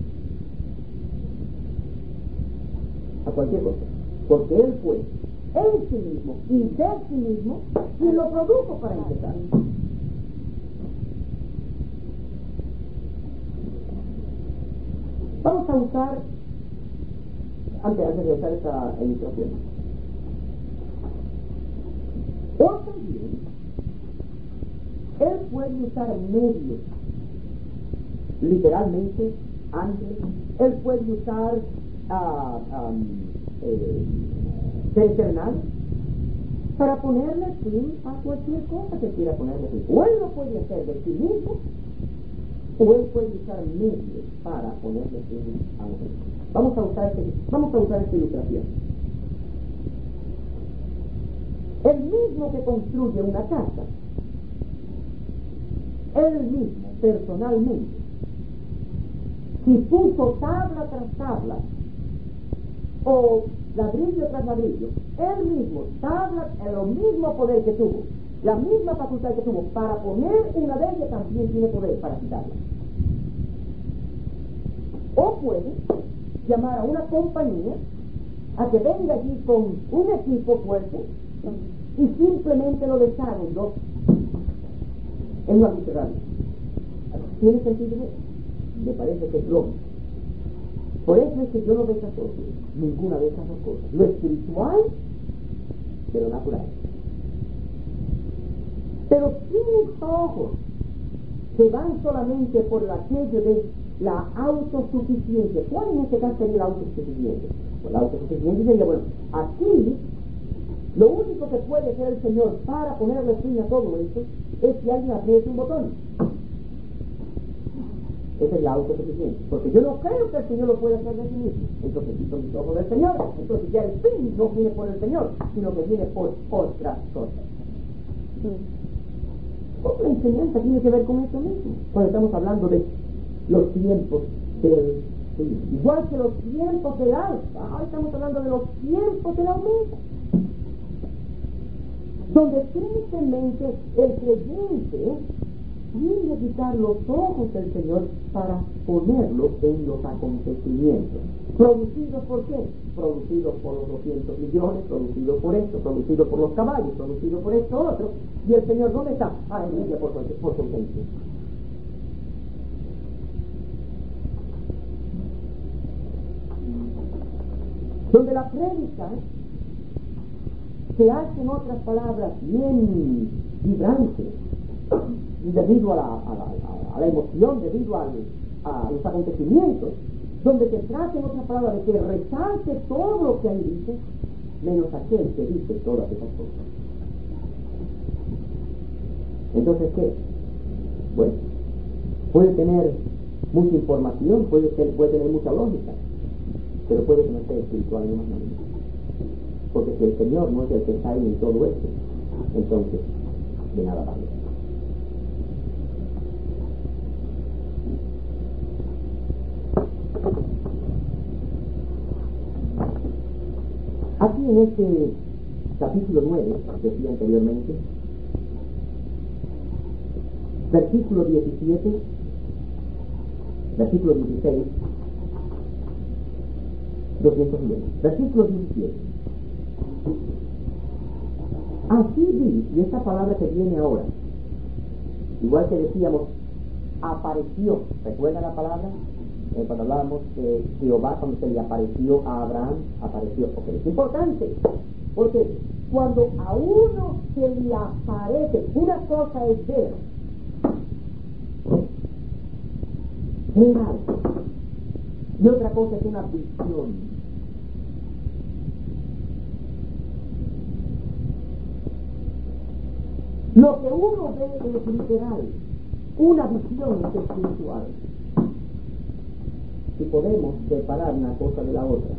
a cualquier cosa, porque Él fue en sí mismo y de sí mismo quien lo produjo para empezar. Vamos a usar, antes, antes de usar esta ilustración, o también Él puede usar medios, literalmente ángeles. Él puede usar uh, um, eh, terrenales para ponerle fin a cualquier cosa que quiera ponerle fin. O Él lo puede hacer de sí mismo, o Él puede usar medios para ponerle fin a un fin. Vamos a usar este, vamos a usar esta ilustración. El mismo que construye una casa, él mismo, personalmente, si puso tabla tras tabla, o ladrillo tras ladrillo, él mismo, tabla, el mismo poder que tuvo, la misma facultad que tuvo para poner una de ellas, también tiene poder para quitarla. O puede llamar a una compañía a que venga allí con un equipo fuerte y simplemente lo deshaga en dos en una luz cerrada. ¿Tiene sentido eso? Me parece que es lógico. Por eso es que yo no desasocio ninguna de esas dos cosas, lo espiritual de lo natural. Pero si mis ojos se van solamente por aquello de la autosuficiencia, ¿cuál en este caso sería la autosuficiencia? Pues la autosuficiencia sería, bueno, aquí lo único que puede hacer el Señor para ponerle fin a todo esto es que alguien apriete un botón. Esa es la autosuficiencia, porque yo no creo que el Señor lo pueda hacer de sí mismo. Entonces quito mis ojos del Señor, entonces ya el fin no viene por el Señor, sino que viene por otras cosas. La enseñanza tiene que ver con eso mismo, cuando estamos hablando de los tiempos del fin. Igual que los tiempos del alfa, ahora estamos hablando de los tiempos del aumento, donde tristemente el creyente tiene que quitar los ojos del Señor para ponerlos en los acontecimientos. ¿Producidos por qué? Producidos por los doscientos millones, producidos por esto, producidos por los caballos, producidos por esto otro. ¿Y el Señor dónde está? Ah, en ella por, por su ausencia. Donde la prédica se hace, en otras palabras, bien vibrante, debido a la, a la, a la emoción, debido al, a los acontecimientos, donde se trata, en otras palabras, de que resalte todo lo que ahí dice, menos aquel que dice todas esas cosas. Entonces, ¿qué? Bueno, puede tener mucha información, puede, ser, puede tener mucha lógica, pero puede que no sea espiritual ni más nada. Porque si el Señor no es el que está ahí en todo esto, entonces de nada vale. Aquí en este capítulo nueve, decía anteriormente, versículo diecisiete, versículo dieciséis, doscientos diez, versículo diecisiete. Así vi, y esta palabra que viene ahora, igual que decíamos, apareció, ¿recuerda la palabra? Eh, cuando hablábamos de Jehová, cuando se le apareció a Abraham, apareció, porque es importante, porque cuando a uno se le aparece, una cosa es ver, ver algo, y otra cosa es una visión. Lo que uno ve es literal, una visión es espiritual. Si podemos separar una cosa de la otra.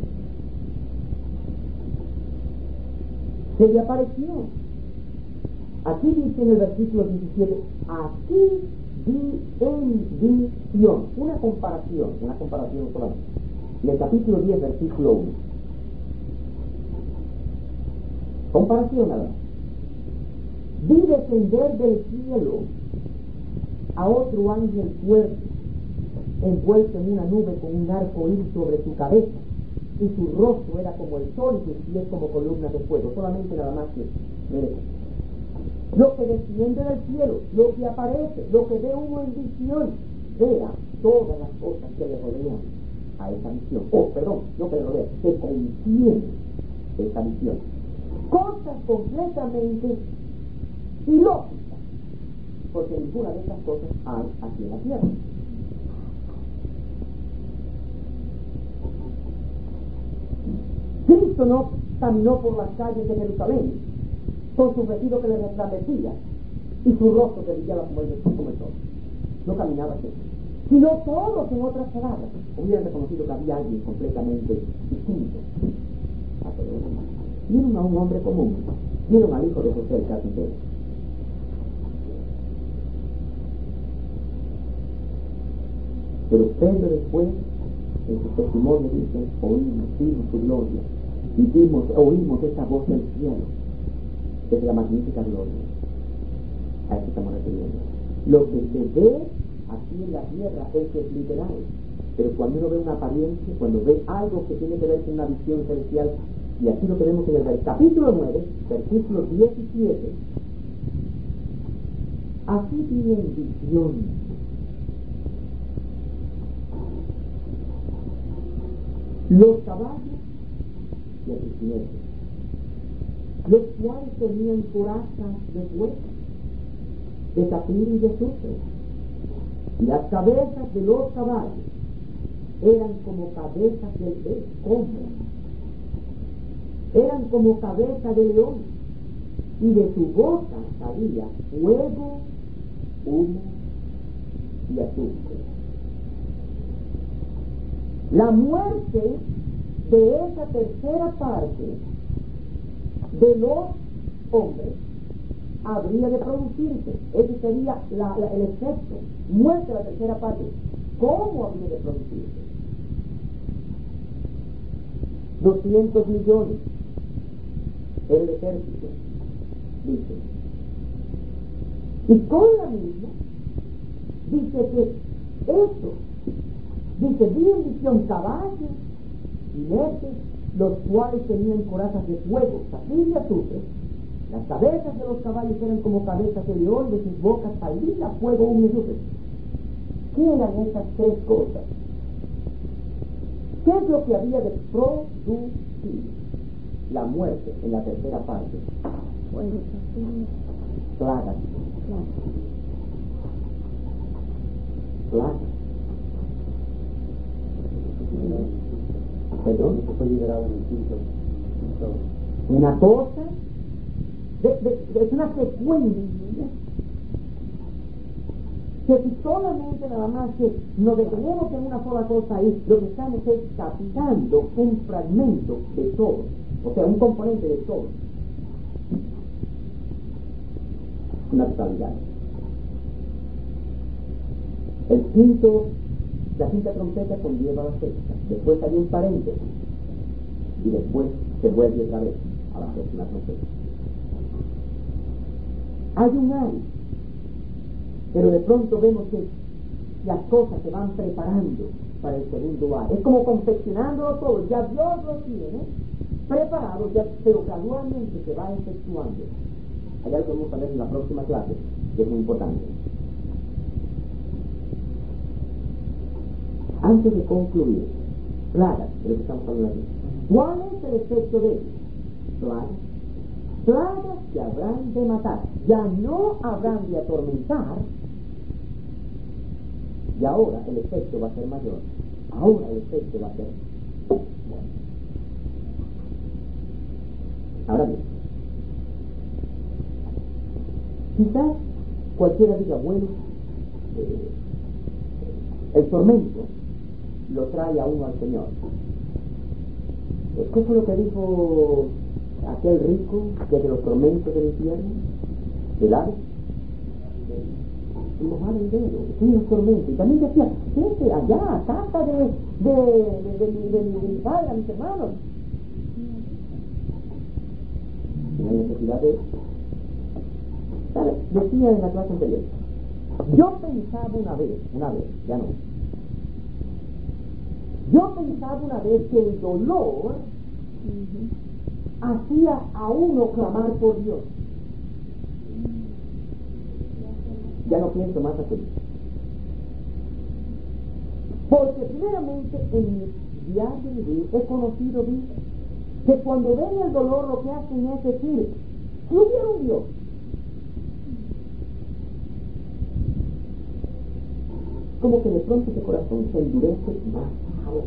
Se le apareció. Aquí dice en el versículo diecisiete, aquí vi en visión. Una comparación, una comparación solamente. En el capítulo diez, versículo uno. Comparación nada más. Vi descender del cielo a otro ángel fuerte, envuelto en una nube con un arco iris sobre su cabeza, y su rostro era como el sol y sus pies como columnas de fuego. Solamente nada más que eh, lo que desciende del cielo, lo que aparece, lo que ve uno en visión, vea todas las cosas que le rodean a esa visión. Oh, perdón, lo que le rodea, que contiene esa visión. Cosas completamente ilógicas, porque ninguna de esas cosas hay aquí en la tierra. Cristo no caminó por las calles de Jerusalén con su vestido que le resplandecía y su rostro que brillaba como el, como el sol. No caminaba así. Sino todos, en otras palabras, hubieran reconocido que había alguien completamente distinto. Vieron a un hombre común, vieron al hijo de José el carpintero. Pero Pedro después, en su testimonio, dice, oímos, vimos su gloria, y vimos, oímos esa voz del cielo, que es la magnífica gloria. A eso estamos refiriendo. Lo que se ve aquí en la tierra es literal, pero cuando uno ve una apariencia, cuando ve algo que tiene que ver con una visión celestial, y aquí lo que vemos en el capítulo nueve, versículo diecisiete, Así vi en visión los caballos y a sus jinetes, los cuales tenían corazas de fuego, de zafiro y de azufre, y las cabezas de los caballos eran como cabezas de, de hombres, eran como cabeza de león, y de su boca salía fuego, humo y azufre. La muerte de esa tercera parte de los hombres habría de producirse. Ese sería la, la, el efecto. Muerte de la tercera parte. ¿Cómo habría de producirse? doscientos millones el ejército, dice. Y con la misma dice que eso, dice, vi en visión caballos y jinetes, los cuales tenían corazas de fuego, zafiro y azufre. Las cabezas de los caballos eran como cabezas de león, de sus bocas salía fuego, humo y azufre. ¿Qué eran esas tres cosas? ¿Qué es lo que había de producir la muerte en la tercera parte? Fuego, zafiro, Plagas. claro. Plagas. Perdón, Fue liberado en el quinto. una cosa de, de, es una secuencia que si solamente nada más que nos detenemos en una sola cosa ahí, lo que estamos es captando un fragmento de todo, o sea, un componente de todo, una totalidad. El quinto, la quinta trompeta conlleva la sexta, después hay un paréntesis y después se vuelve otra vez a la próxima trompeta. Hay un ay, pero de pronto vemos que las cosas se van preparando para el segundo ay. Es como confeccionándolo todo, ya Dios lo tiene preparado, ya, pero gradualmente se va efectuando. Hay algo que vamos a ver en la próxima clase que es muy importante. Antes de concluir, plagas, de lo que estamos hablando aquí. ¿Cuál es el efecto de ello? Plagas. Plagas que habrán de matar. Ya no habrán de atormentar. Y ahora el efecto va a ser mayor. Ahora el efecto va a ser bueno. Ahora bien, quizás cualquiera diga, bueno, eh, el tormento lo trae a uno al Señor. ¿Qué fue lo que dijo aquel rico que de los tormentos del infierno? ¿Del ave? Y mojaba el dedo, tiene los tormentos. Y también decía, gente allá, casa de, de, de, de, de, de, de mi padre, a mis hermanos. No hay necesidad de... ¿Sabe? Decía en la clase anterior, yo pensaba una vez, una vez, ya no. Yo pensaba una vez que el dolor uh-huh. hacía a uno clamar por Dios. Ya no pienso más así. Porque primeramente en mi diario vivir he conocido vidas que cuando ven el dolor lo que hacen es decir, si hubiera un Dios, como que de pronto ese corazón se endurece más ahora.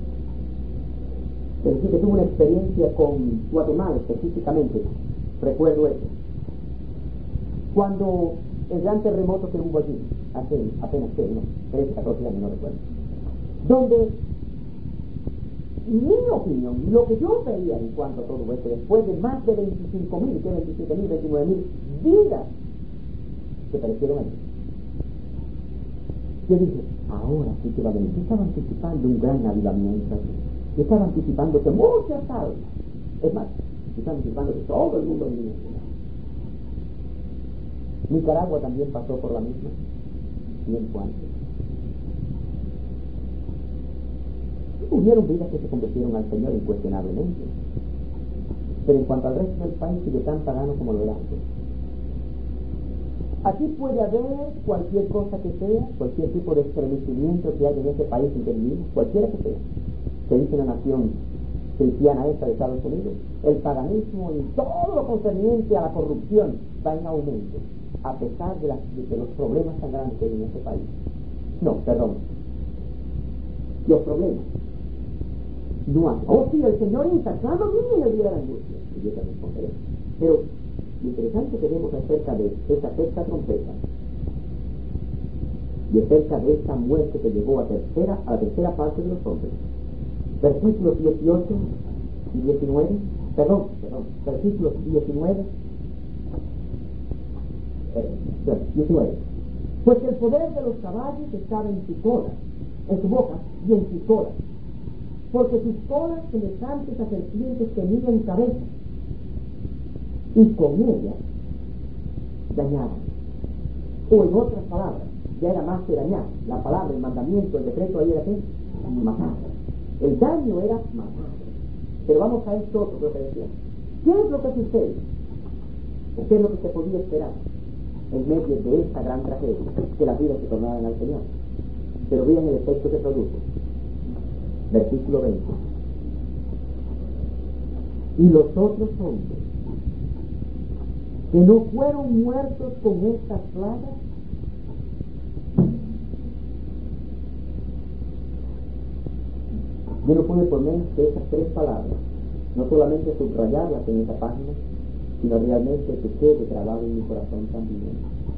Es decir, que tuve una experiencia con Guatemala específicamente, recuerdo eso, cuando el gran terremoto que hubo allí, hace apenas que, no, trece, catorce años, no recuerdo, donde, en mi opinión, lo que yo veía en cuanto a todo esto, después de más de veinticinco mil, que veintisiete mil, veintinueve mil vidas que perecieron allí, yo dije, ahora sí que va a venir. Yo estaba anticipando un gran avivamiento aquí. Yo estaba anticipando que muchas almas, es más, yo estaba anticipando que todo el mundo venía. Nicaragua también pasó por la misma tiempo antes. Hubieron vidas que se convirtieron al Señor incuestionablemente, pero en cuanto al resto del país sigue tan pagano como lo era antes. Aquí puede haber cualquier cosa que sea, cualquier tipo de estremecimiento que haya en ese país en que vivimos, cualquiera que sea, que dice la nación cristiana esta de Estados Unidos, el paganismo y todo lo concerniente a la corrupción va en aumento, a pesar de, las, de los problemas tan grandes que hay en ese país. No, perdón. Los problemas no hacen. Oh, sí, el Señor interclama bien en el día de la angustia. Y yo te responderé. Pero lo interesante que vemos acerca de esa sexta trompeta y acerca de esta muerte que llegó a, tercera, a la tercera parte de los hombres, versículos dieciocho y diecinueve, perdón, perdón, versículos diecinueve, eh, diecinueve. Pues el poder de los caballos estaba en su cola, en su boca y en sus colas, porque sus colas semejantes a serpientes tenían cabeza, y con ellas dañaban. O en otras palabras, ya era más que dañar. La palabra, el mandamiento, el decreto ahí era ¿qué? Matar. El daño era matar. Pero vamos a esto otro que decía. ¿Qué es lo que sucede? ¿O qué es lo que se podía esperar en medio de esta gran tragedia? Que las vidas se tornaran al Señor. Pero vean el efecto que produjo. Versículo veinte. Y los otros hombres que no fueron muertos con estas plagas, yo no pude por menos que esas tres palabras, no solamente subrayarlas en esta página, sino realmente que quede grabado en mi corazón también.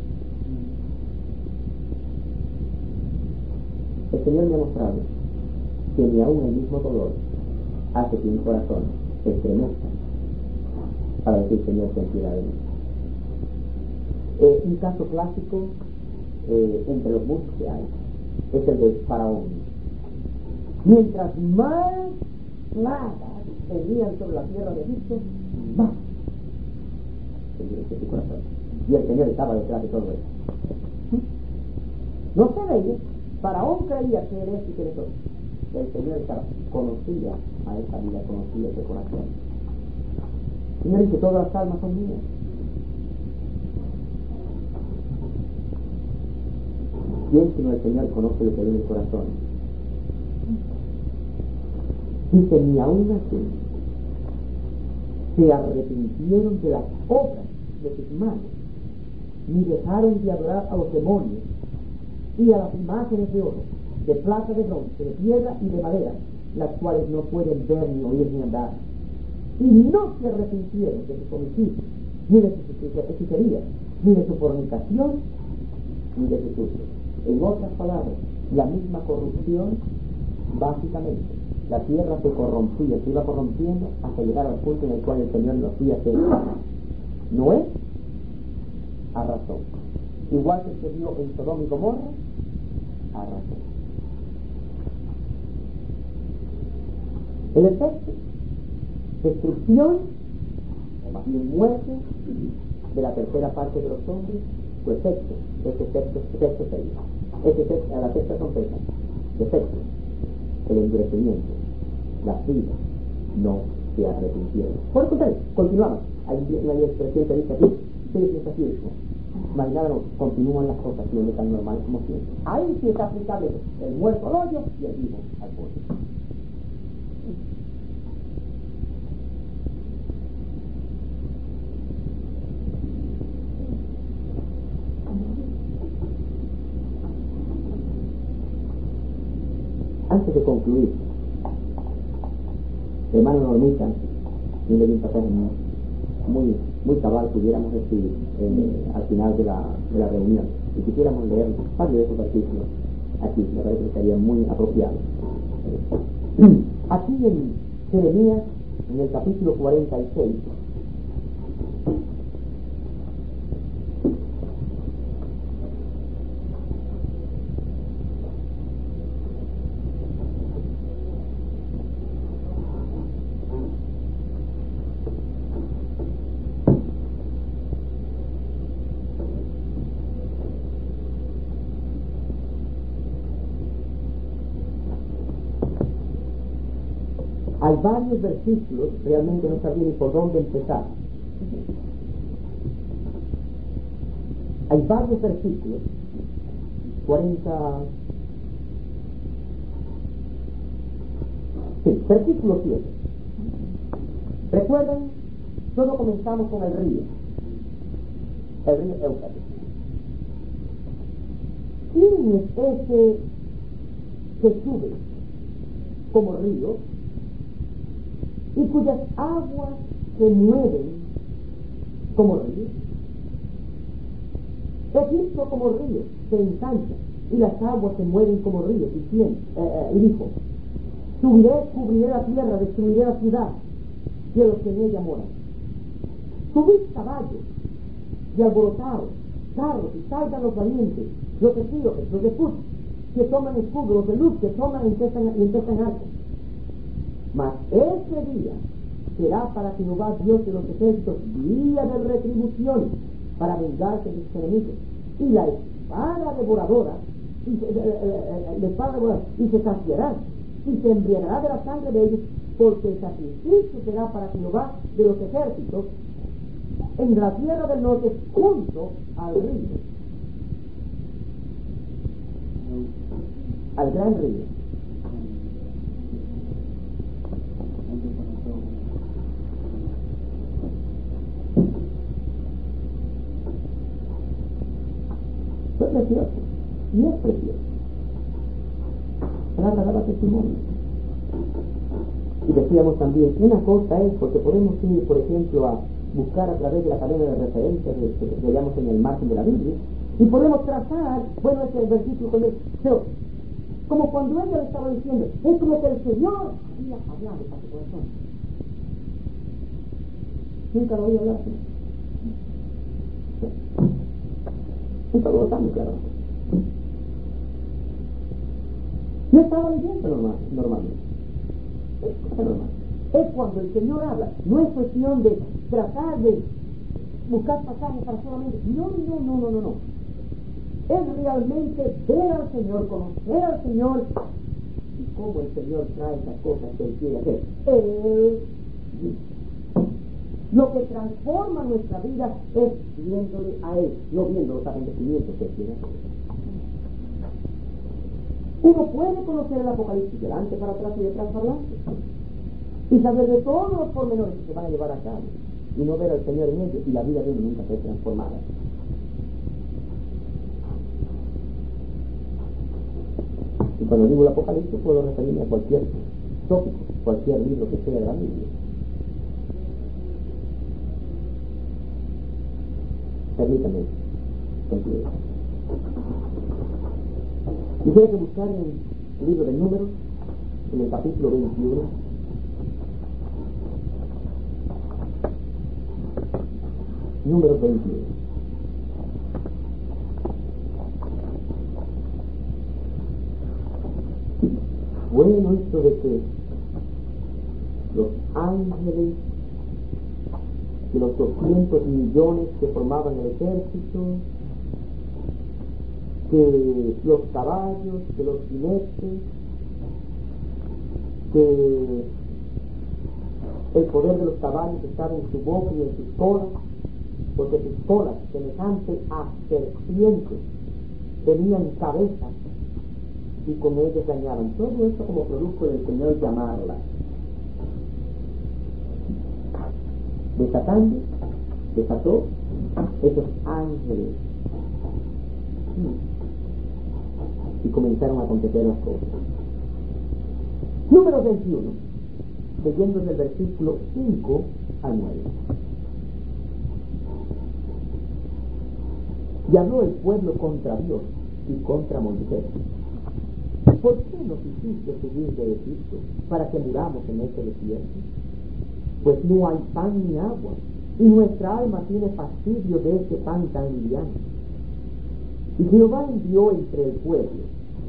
El Señor me ha mostrado que ni aún el mismo dolor hace que mi corazón se estremezca para decir: Señor, ten piedad de mí. Eh, un caso clásico eh, entre los muchos que hay es el de Faraón. Mientras más plagas venían sobre la tierra de Egipto, más se endureció su corazón. Y el Señor estaba detrás de todo eso. No se veía. Faraón creía que era esto y que era todo. El Señor estaba, conocía a esa vida, conocía ese corazón. Señor, dice: todas las almas son mías. ¿Quién sino el Señor conoce lo que hay en el corazón? Dice: ni aún así se arrepintieron de las obras de sus manos, ni dejaron de adorar a los demonios y a las imágenes de oro, de plata, de bronce, de piedra y de madera, las cuales no pueden ver, ni oír, ni andar. Y no se arrepintieron de sus homicidios, ni de sus hechicerías, ni de su fornicación, ni de sus usos. En otras palabras, la misma corrupción, básicamente. La tierra se corrompía, se iba corrompiendo hasta llegar al punto en el cual el Señor nos hacía hacer. Noé arrasó. Igual que se dio en Sodoma y Gomorra, arrasó. El efecto, destrucción, o más bien muerte, de la tercera parte de los hombres, su efecto, ese efecto, efecto serio. Ese efecto, a la sexta trompeta, efecto, el endurecimiento, las vidas no se arrepintieron. Por el contrario, continuamos. Hay una expresión que dice aquí: sí, es así. Más nada, no, continúan las cosas siendo tan normales como siempre. Ahí sí está aplicable el muerto al hoyo y el vivo al polvo. Antes de concluir, hermano Normita, y le di un pasaje muy, muy cabal, pudiéramos decir, eh, al final de la, de la reunión, y quisiéramos leer varios de esos versículos aquí, me parece que sería muy apropiado. Aquí en Jeremías, en el capítulo cuarenta y seis, hay varios versículos, realmente no sabía ni por dónde empezar. hay varios versículos, cuarenta, sí, versículo siete. ¿Recuerdan? Solo comenzamos con el río, el río Éufrates. ¿Quién es ese que sube como río y cuyas aguas se mueven como río? Egipto como río se ensancha y las aguas se mueven como ríos, y, ¿quién? Eh, eh, y dijo: subiré, cubriré la tierra, destruiré la ciudad y a los que en ella moran. Subid caballos y alborotados, carros, y salgan los valientes, los etíopes, los de Put, que toman escudo, los de Luz, que toman y empiezan, y empiezan arcos. Mas ese día será para Jehová Dios de los ejércitos día de retribución, para vengarse de sus enemigos. Y la espada devoradora, y se, eh, eh, la espada devoradora, y se saciará, y se embriagará de la sangre de ellos, porque el sacrificio será para Jehová de los ejércitos en la tierra del norte, junto al río, al gran río. Fue precioso, y es precioso. Palabra daba testimonio. Y decíamos también, una cosa es, porque podemos ir, por ejemplo, a buscar a través de la cadena de referencias que veíamos en el margen de la Biblia, y podemos trazar, bueno, ese versículo con él, pero como cuando ella le estaba diciendo, es como que el Señor había hablado para su corazón. Nunca lo oí hablar así. Nunca lo está muy claro. No estaba leyendo normal, normalmente. Es cosa normal. Es cuando el Señor habla. No es cuestión de tratar de buscar pasajes para solamente. No, no, no, no, no, no. Es realmente ver al Señor, conocer al Señor, y cómo el Señor trae esas cosas que Él quiere hacer. Él, lo que transforma nuestra vida es viéndole a Él, no viendo los acontecimientos que Él quiere hacer. Uno puede conocer el Apocalipsis delante para atrás y detrás para adelante, y saber de todos los pormenores que se van a llevar a cabo, y no ver al Señor en ellos, y la vida de uno nunca se transformada. Y cuando digo el Apocalipsis puedo referirme a cualquier tópico, cualquier libro que sea de la Biblia. Permítame concluir. Quisiera que buscar en el libro de Números, en el capítulo veintiuno, Números veintiuno. Bueno, esto de que los ángeles, de los doscientos millones que formaban el ejército, que los caballos, que los jinetes, que el poder de los caballos estaba en su boca y en sus colas, porque sus colas, semejantes a serpientes, tenían cabezas y con ellos dañaban. Todo esto como producto del Señor llamarla. Desatando, desató esos ángeles. Y comenzaron a acontecer las cosas. Número veintiuno, leyendo del versículo cinco al nueve. Y habló el pueblo contra Dios y contra Moisés. ¿Por qué nos hiciste subir de Egipto para que muramos en este desierto? Pues no hay pan ni agua, y nuestra alma tiene fastidio de este pan tan liviano. Y Jehová envió entre el pueblo.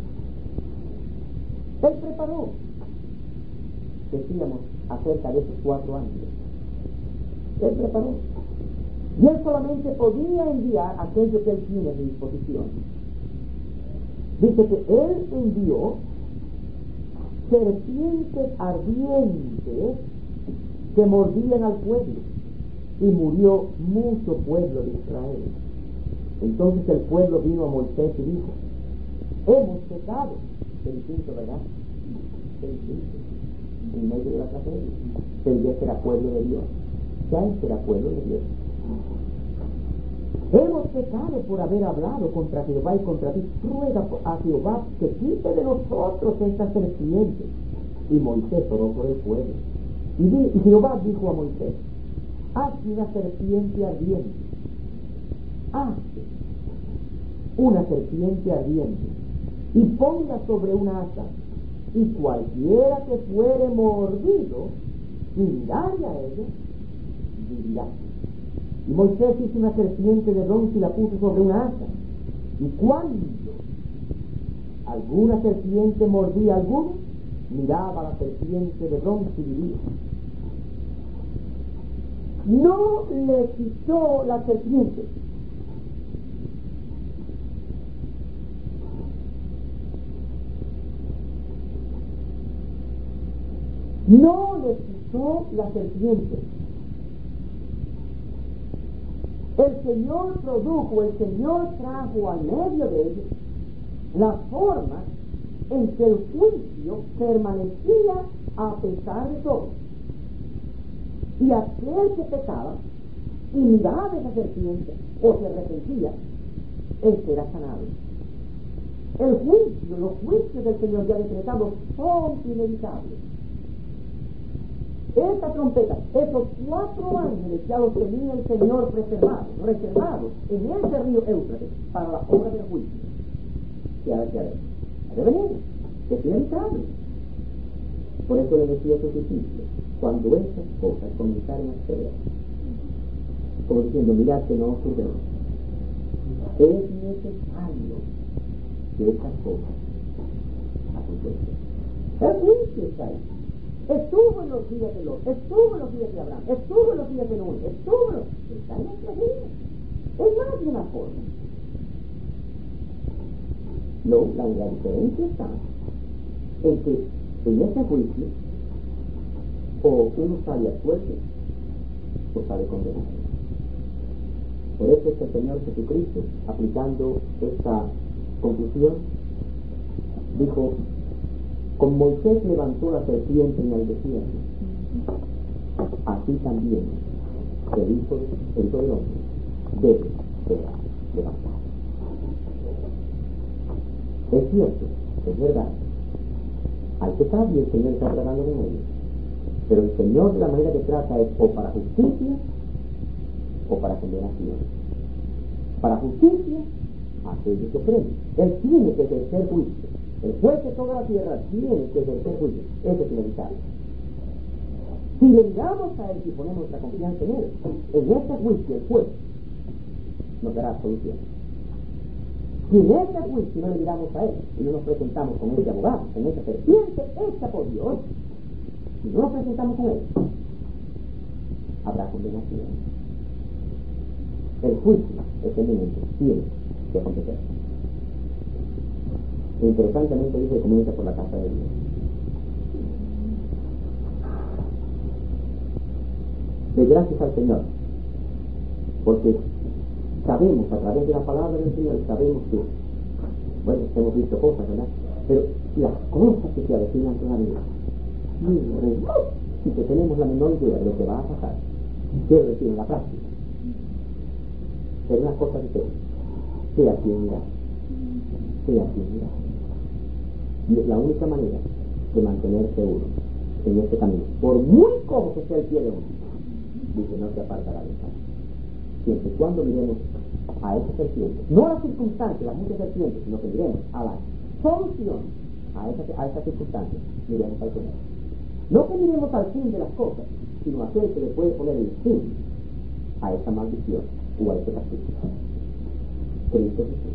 Él preparó, decíamos, acerca de esos cuatro ángeles. Él preparó. Y él solamente podía enviar aquello que él tiene a su disposición. Dice que él envió serpientes ardientes que mordían al pueblo, y murió mucho pueblo de Israel. Entonces el pueblo vino a Moisés y dijo: hemos pecado. Felicito, ¿verdad? Felicito. En medio de la tragedia. Pero ya será pueblo de Dios. Ya será pueblo de Dios. Hemos pecado por haber hablado contra Jehová y contra ti. Ruega a Jehová que quite de nosotros esta serpiente. Y Moisés oró por el pueblo. Y, di, y Jehová dijo a Moisés: haz una serpiente ardiente. Haz una serpiente ardiente y ponla sobre una asa, y cualquiera que fuere mordido y mirare a ella, vivirá. Y Moisés hizo una serpiente de bronce y la puso sobre una asa, y cuando alguna serpiente mordía a alguno, miraba la serpiente de bronce y vivía. No le quitó la serpiente. No le quitó la serpiente. El Señor produjo, el Señor trajo al medio de ellos la forma en que el juicio permanecía a pesar de todo. Y aquel que pecaba y miraba esa serpiente o se arrepentía, éste era sanado. El juicio, los juicios del Señor ya decretados son inevitables. Esta trompeta, esos cuatro ángeles ya los tenía el Señor preservados, reservados en ese río Éufrates para la obra del juicio. Que ha de, ha de venir, que es inevitable. Por eso le decía a sus discípulos, cuando estas cosas comenzaron a suceder, como diciendo, mirad que no ocurre, es necesario que estas cosas acontezcan. El juicio está ahí. Estuvo en los días de Lot, estuvo en los días de Abraham, estuvo en los días de Noé, estuvo en los... está en nuestros días. Es más de una forma. No, la, la diferencia está en que en ese juicio o uno sale absuelto o sale condenado. Por eso es que el Señor Jesucristo, aplicando esta conclusión, dijo: con Moisés levantó la serpiente en el desierto, así también el Hijo, el Hijo del Hombre debe ser levantado. Es cierto, es verdad, hay pecado y el Señor está tratando con ellos, pero el Señor, de la manera que trata, es o para justicia o para condenación. Para justicia, aquellos que creen. Él tiene que ejercer juicio. El juez de toda la tierra tiene que ejercer juicio. Eso es inevitable. Si le miramos a Él y ponemos nuestra confianza en Él, en este juicio el juez nos dará solución. Si en este juicio no le miramos a Él y no nos presentamos con este abogado, con esta serpiente hecha por Dios, si no nos presentamos con Él, habrá condenación. El juicio es eminente, tiene que acontecer. Interesantemente dice que comienza por la casa de Dios. De gracias al Señor, porque sabemos a través de la palabra del Señor, sabemos que, bueno, hemos visto cosas, ¿verdad? Pero las cosas que se avecinan todavía, si que tenemos la menor idea de lo que va a pasar, quiero decir en la práctica, pero una cosa que sea quien irá, sea quien irá. Y es la única manera de mantenerse uno en este camino. Por muy cojo que sea el pie de uno, dice, no se apartará del camino. Siempre y cuando miremos a esa serpiente, no a las circunstancias, las muchas serpientes, sino que miremos a la solución a esa, a esa circunstancia, miremos al Señor. No que miremos al fin de las cosas, sino a aquel que le puede poner el fin a esa maldición o a ese castigo. Cristo Jesús.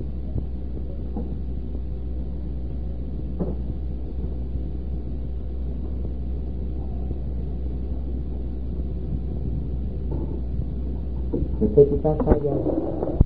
No sé, quizás haya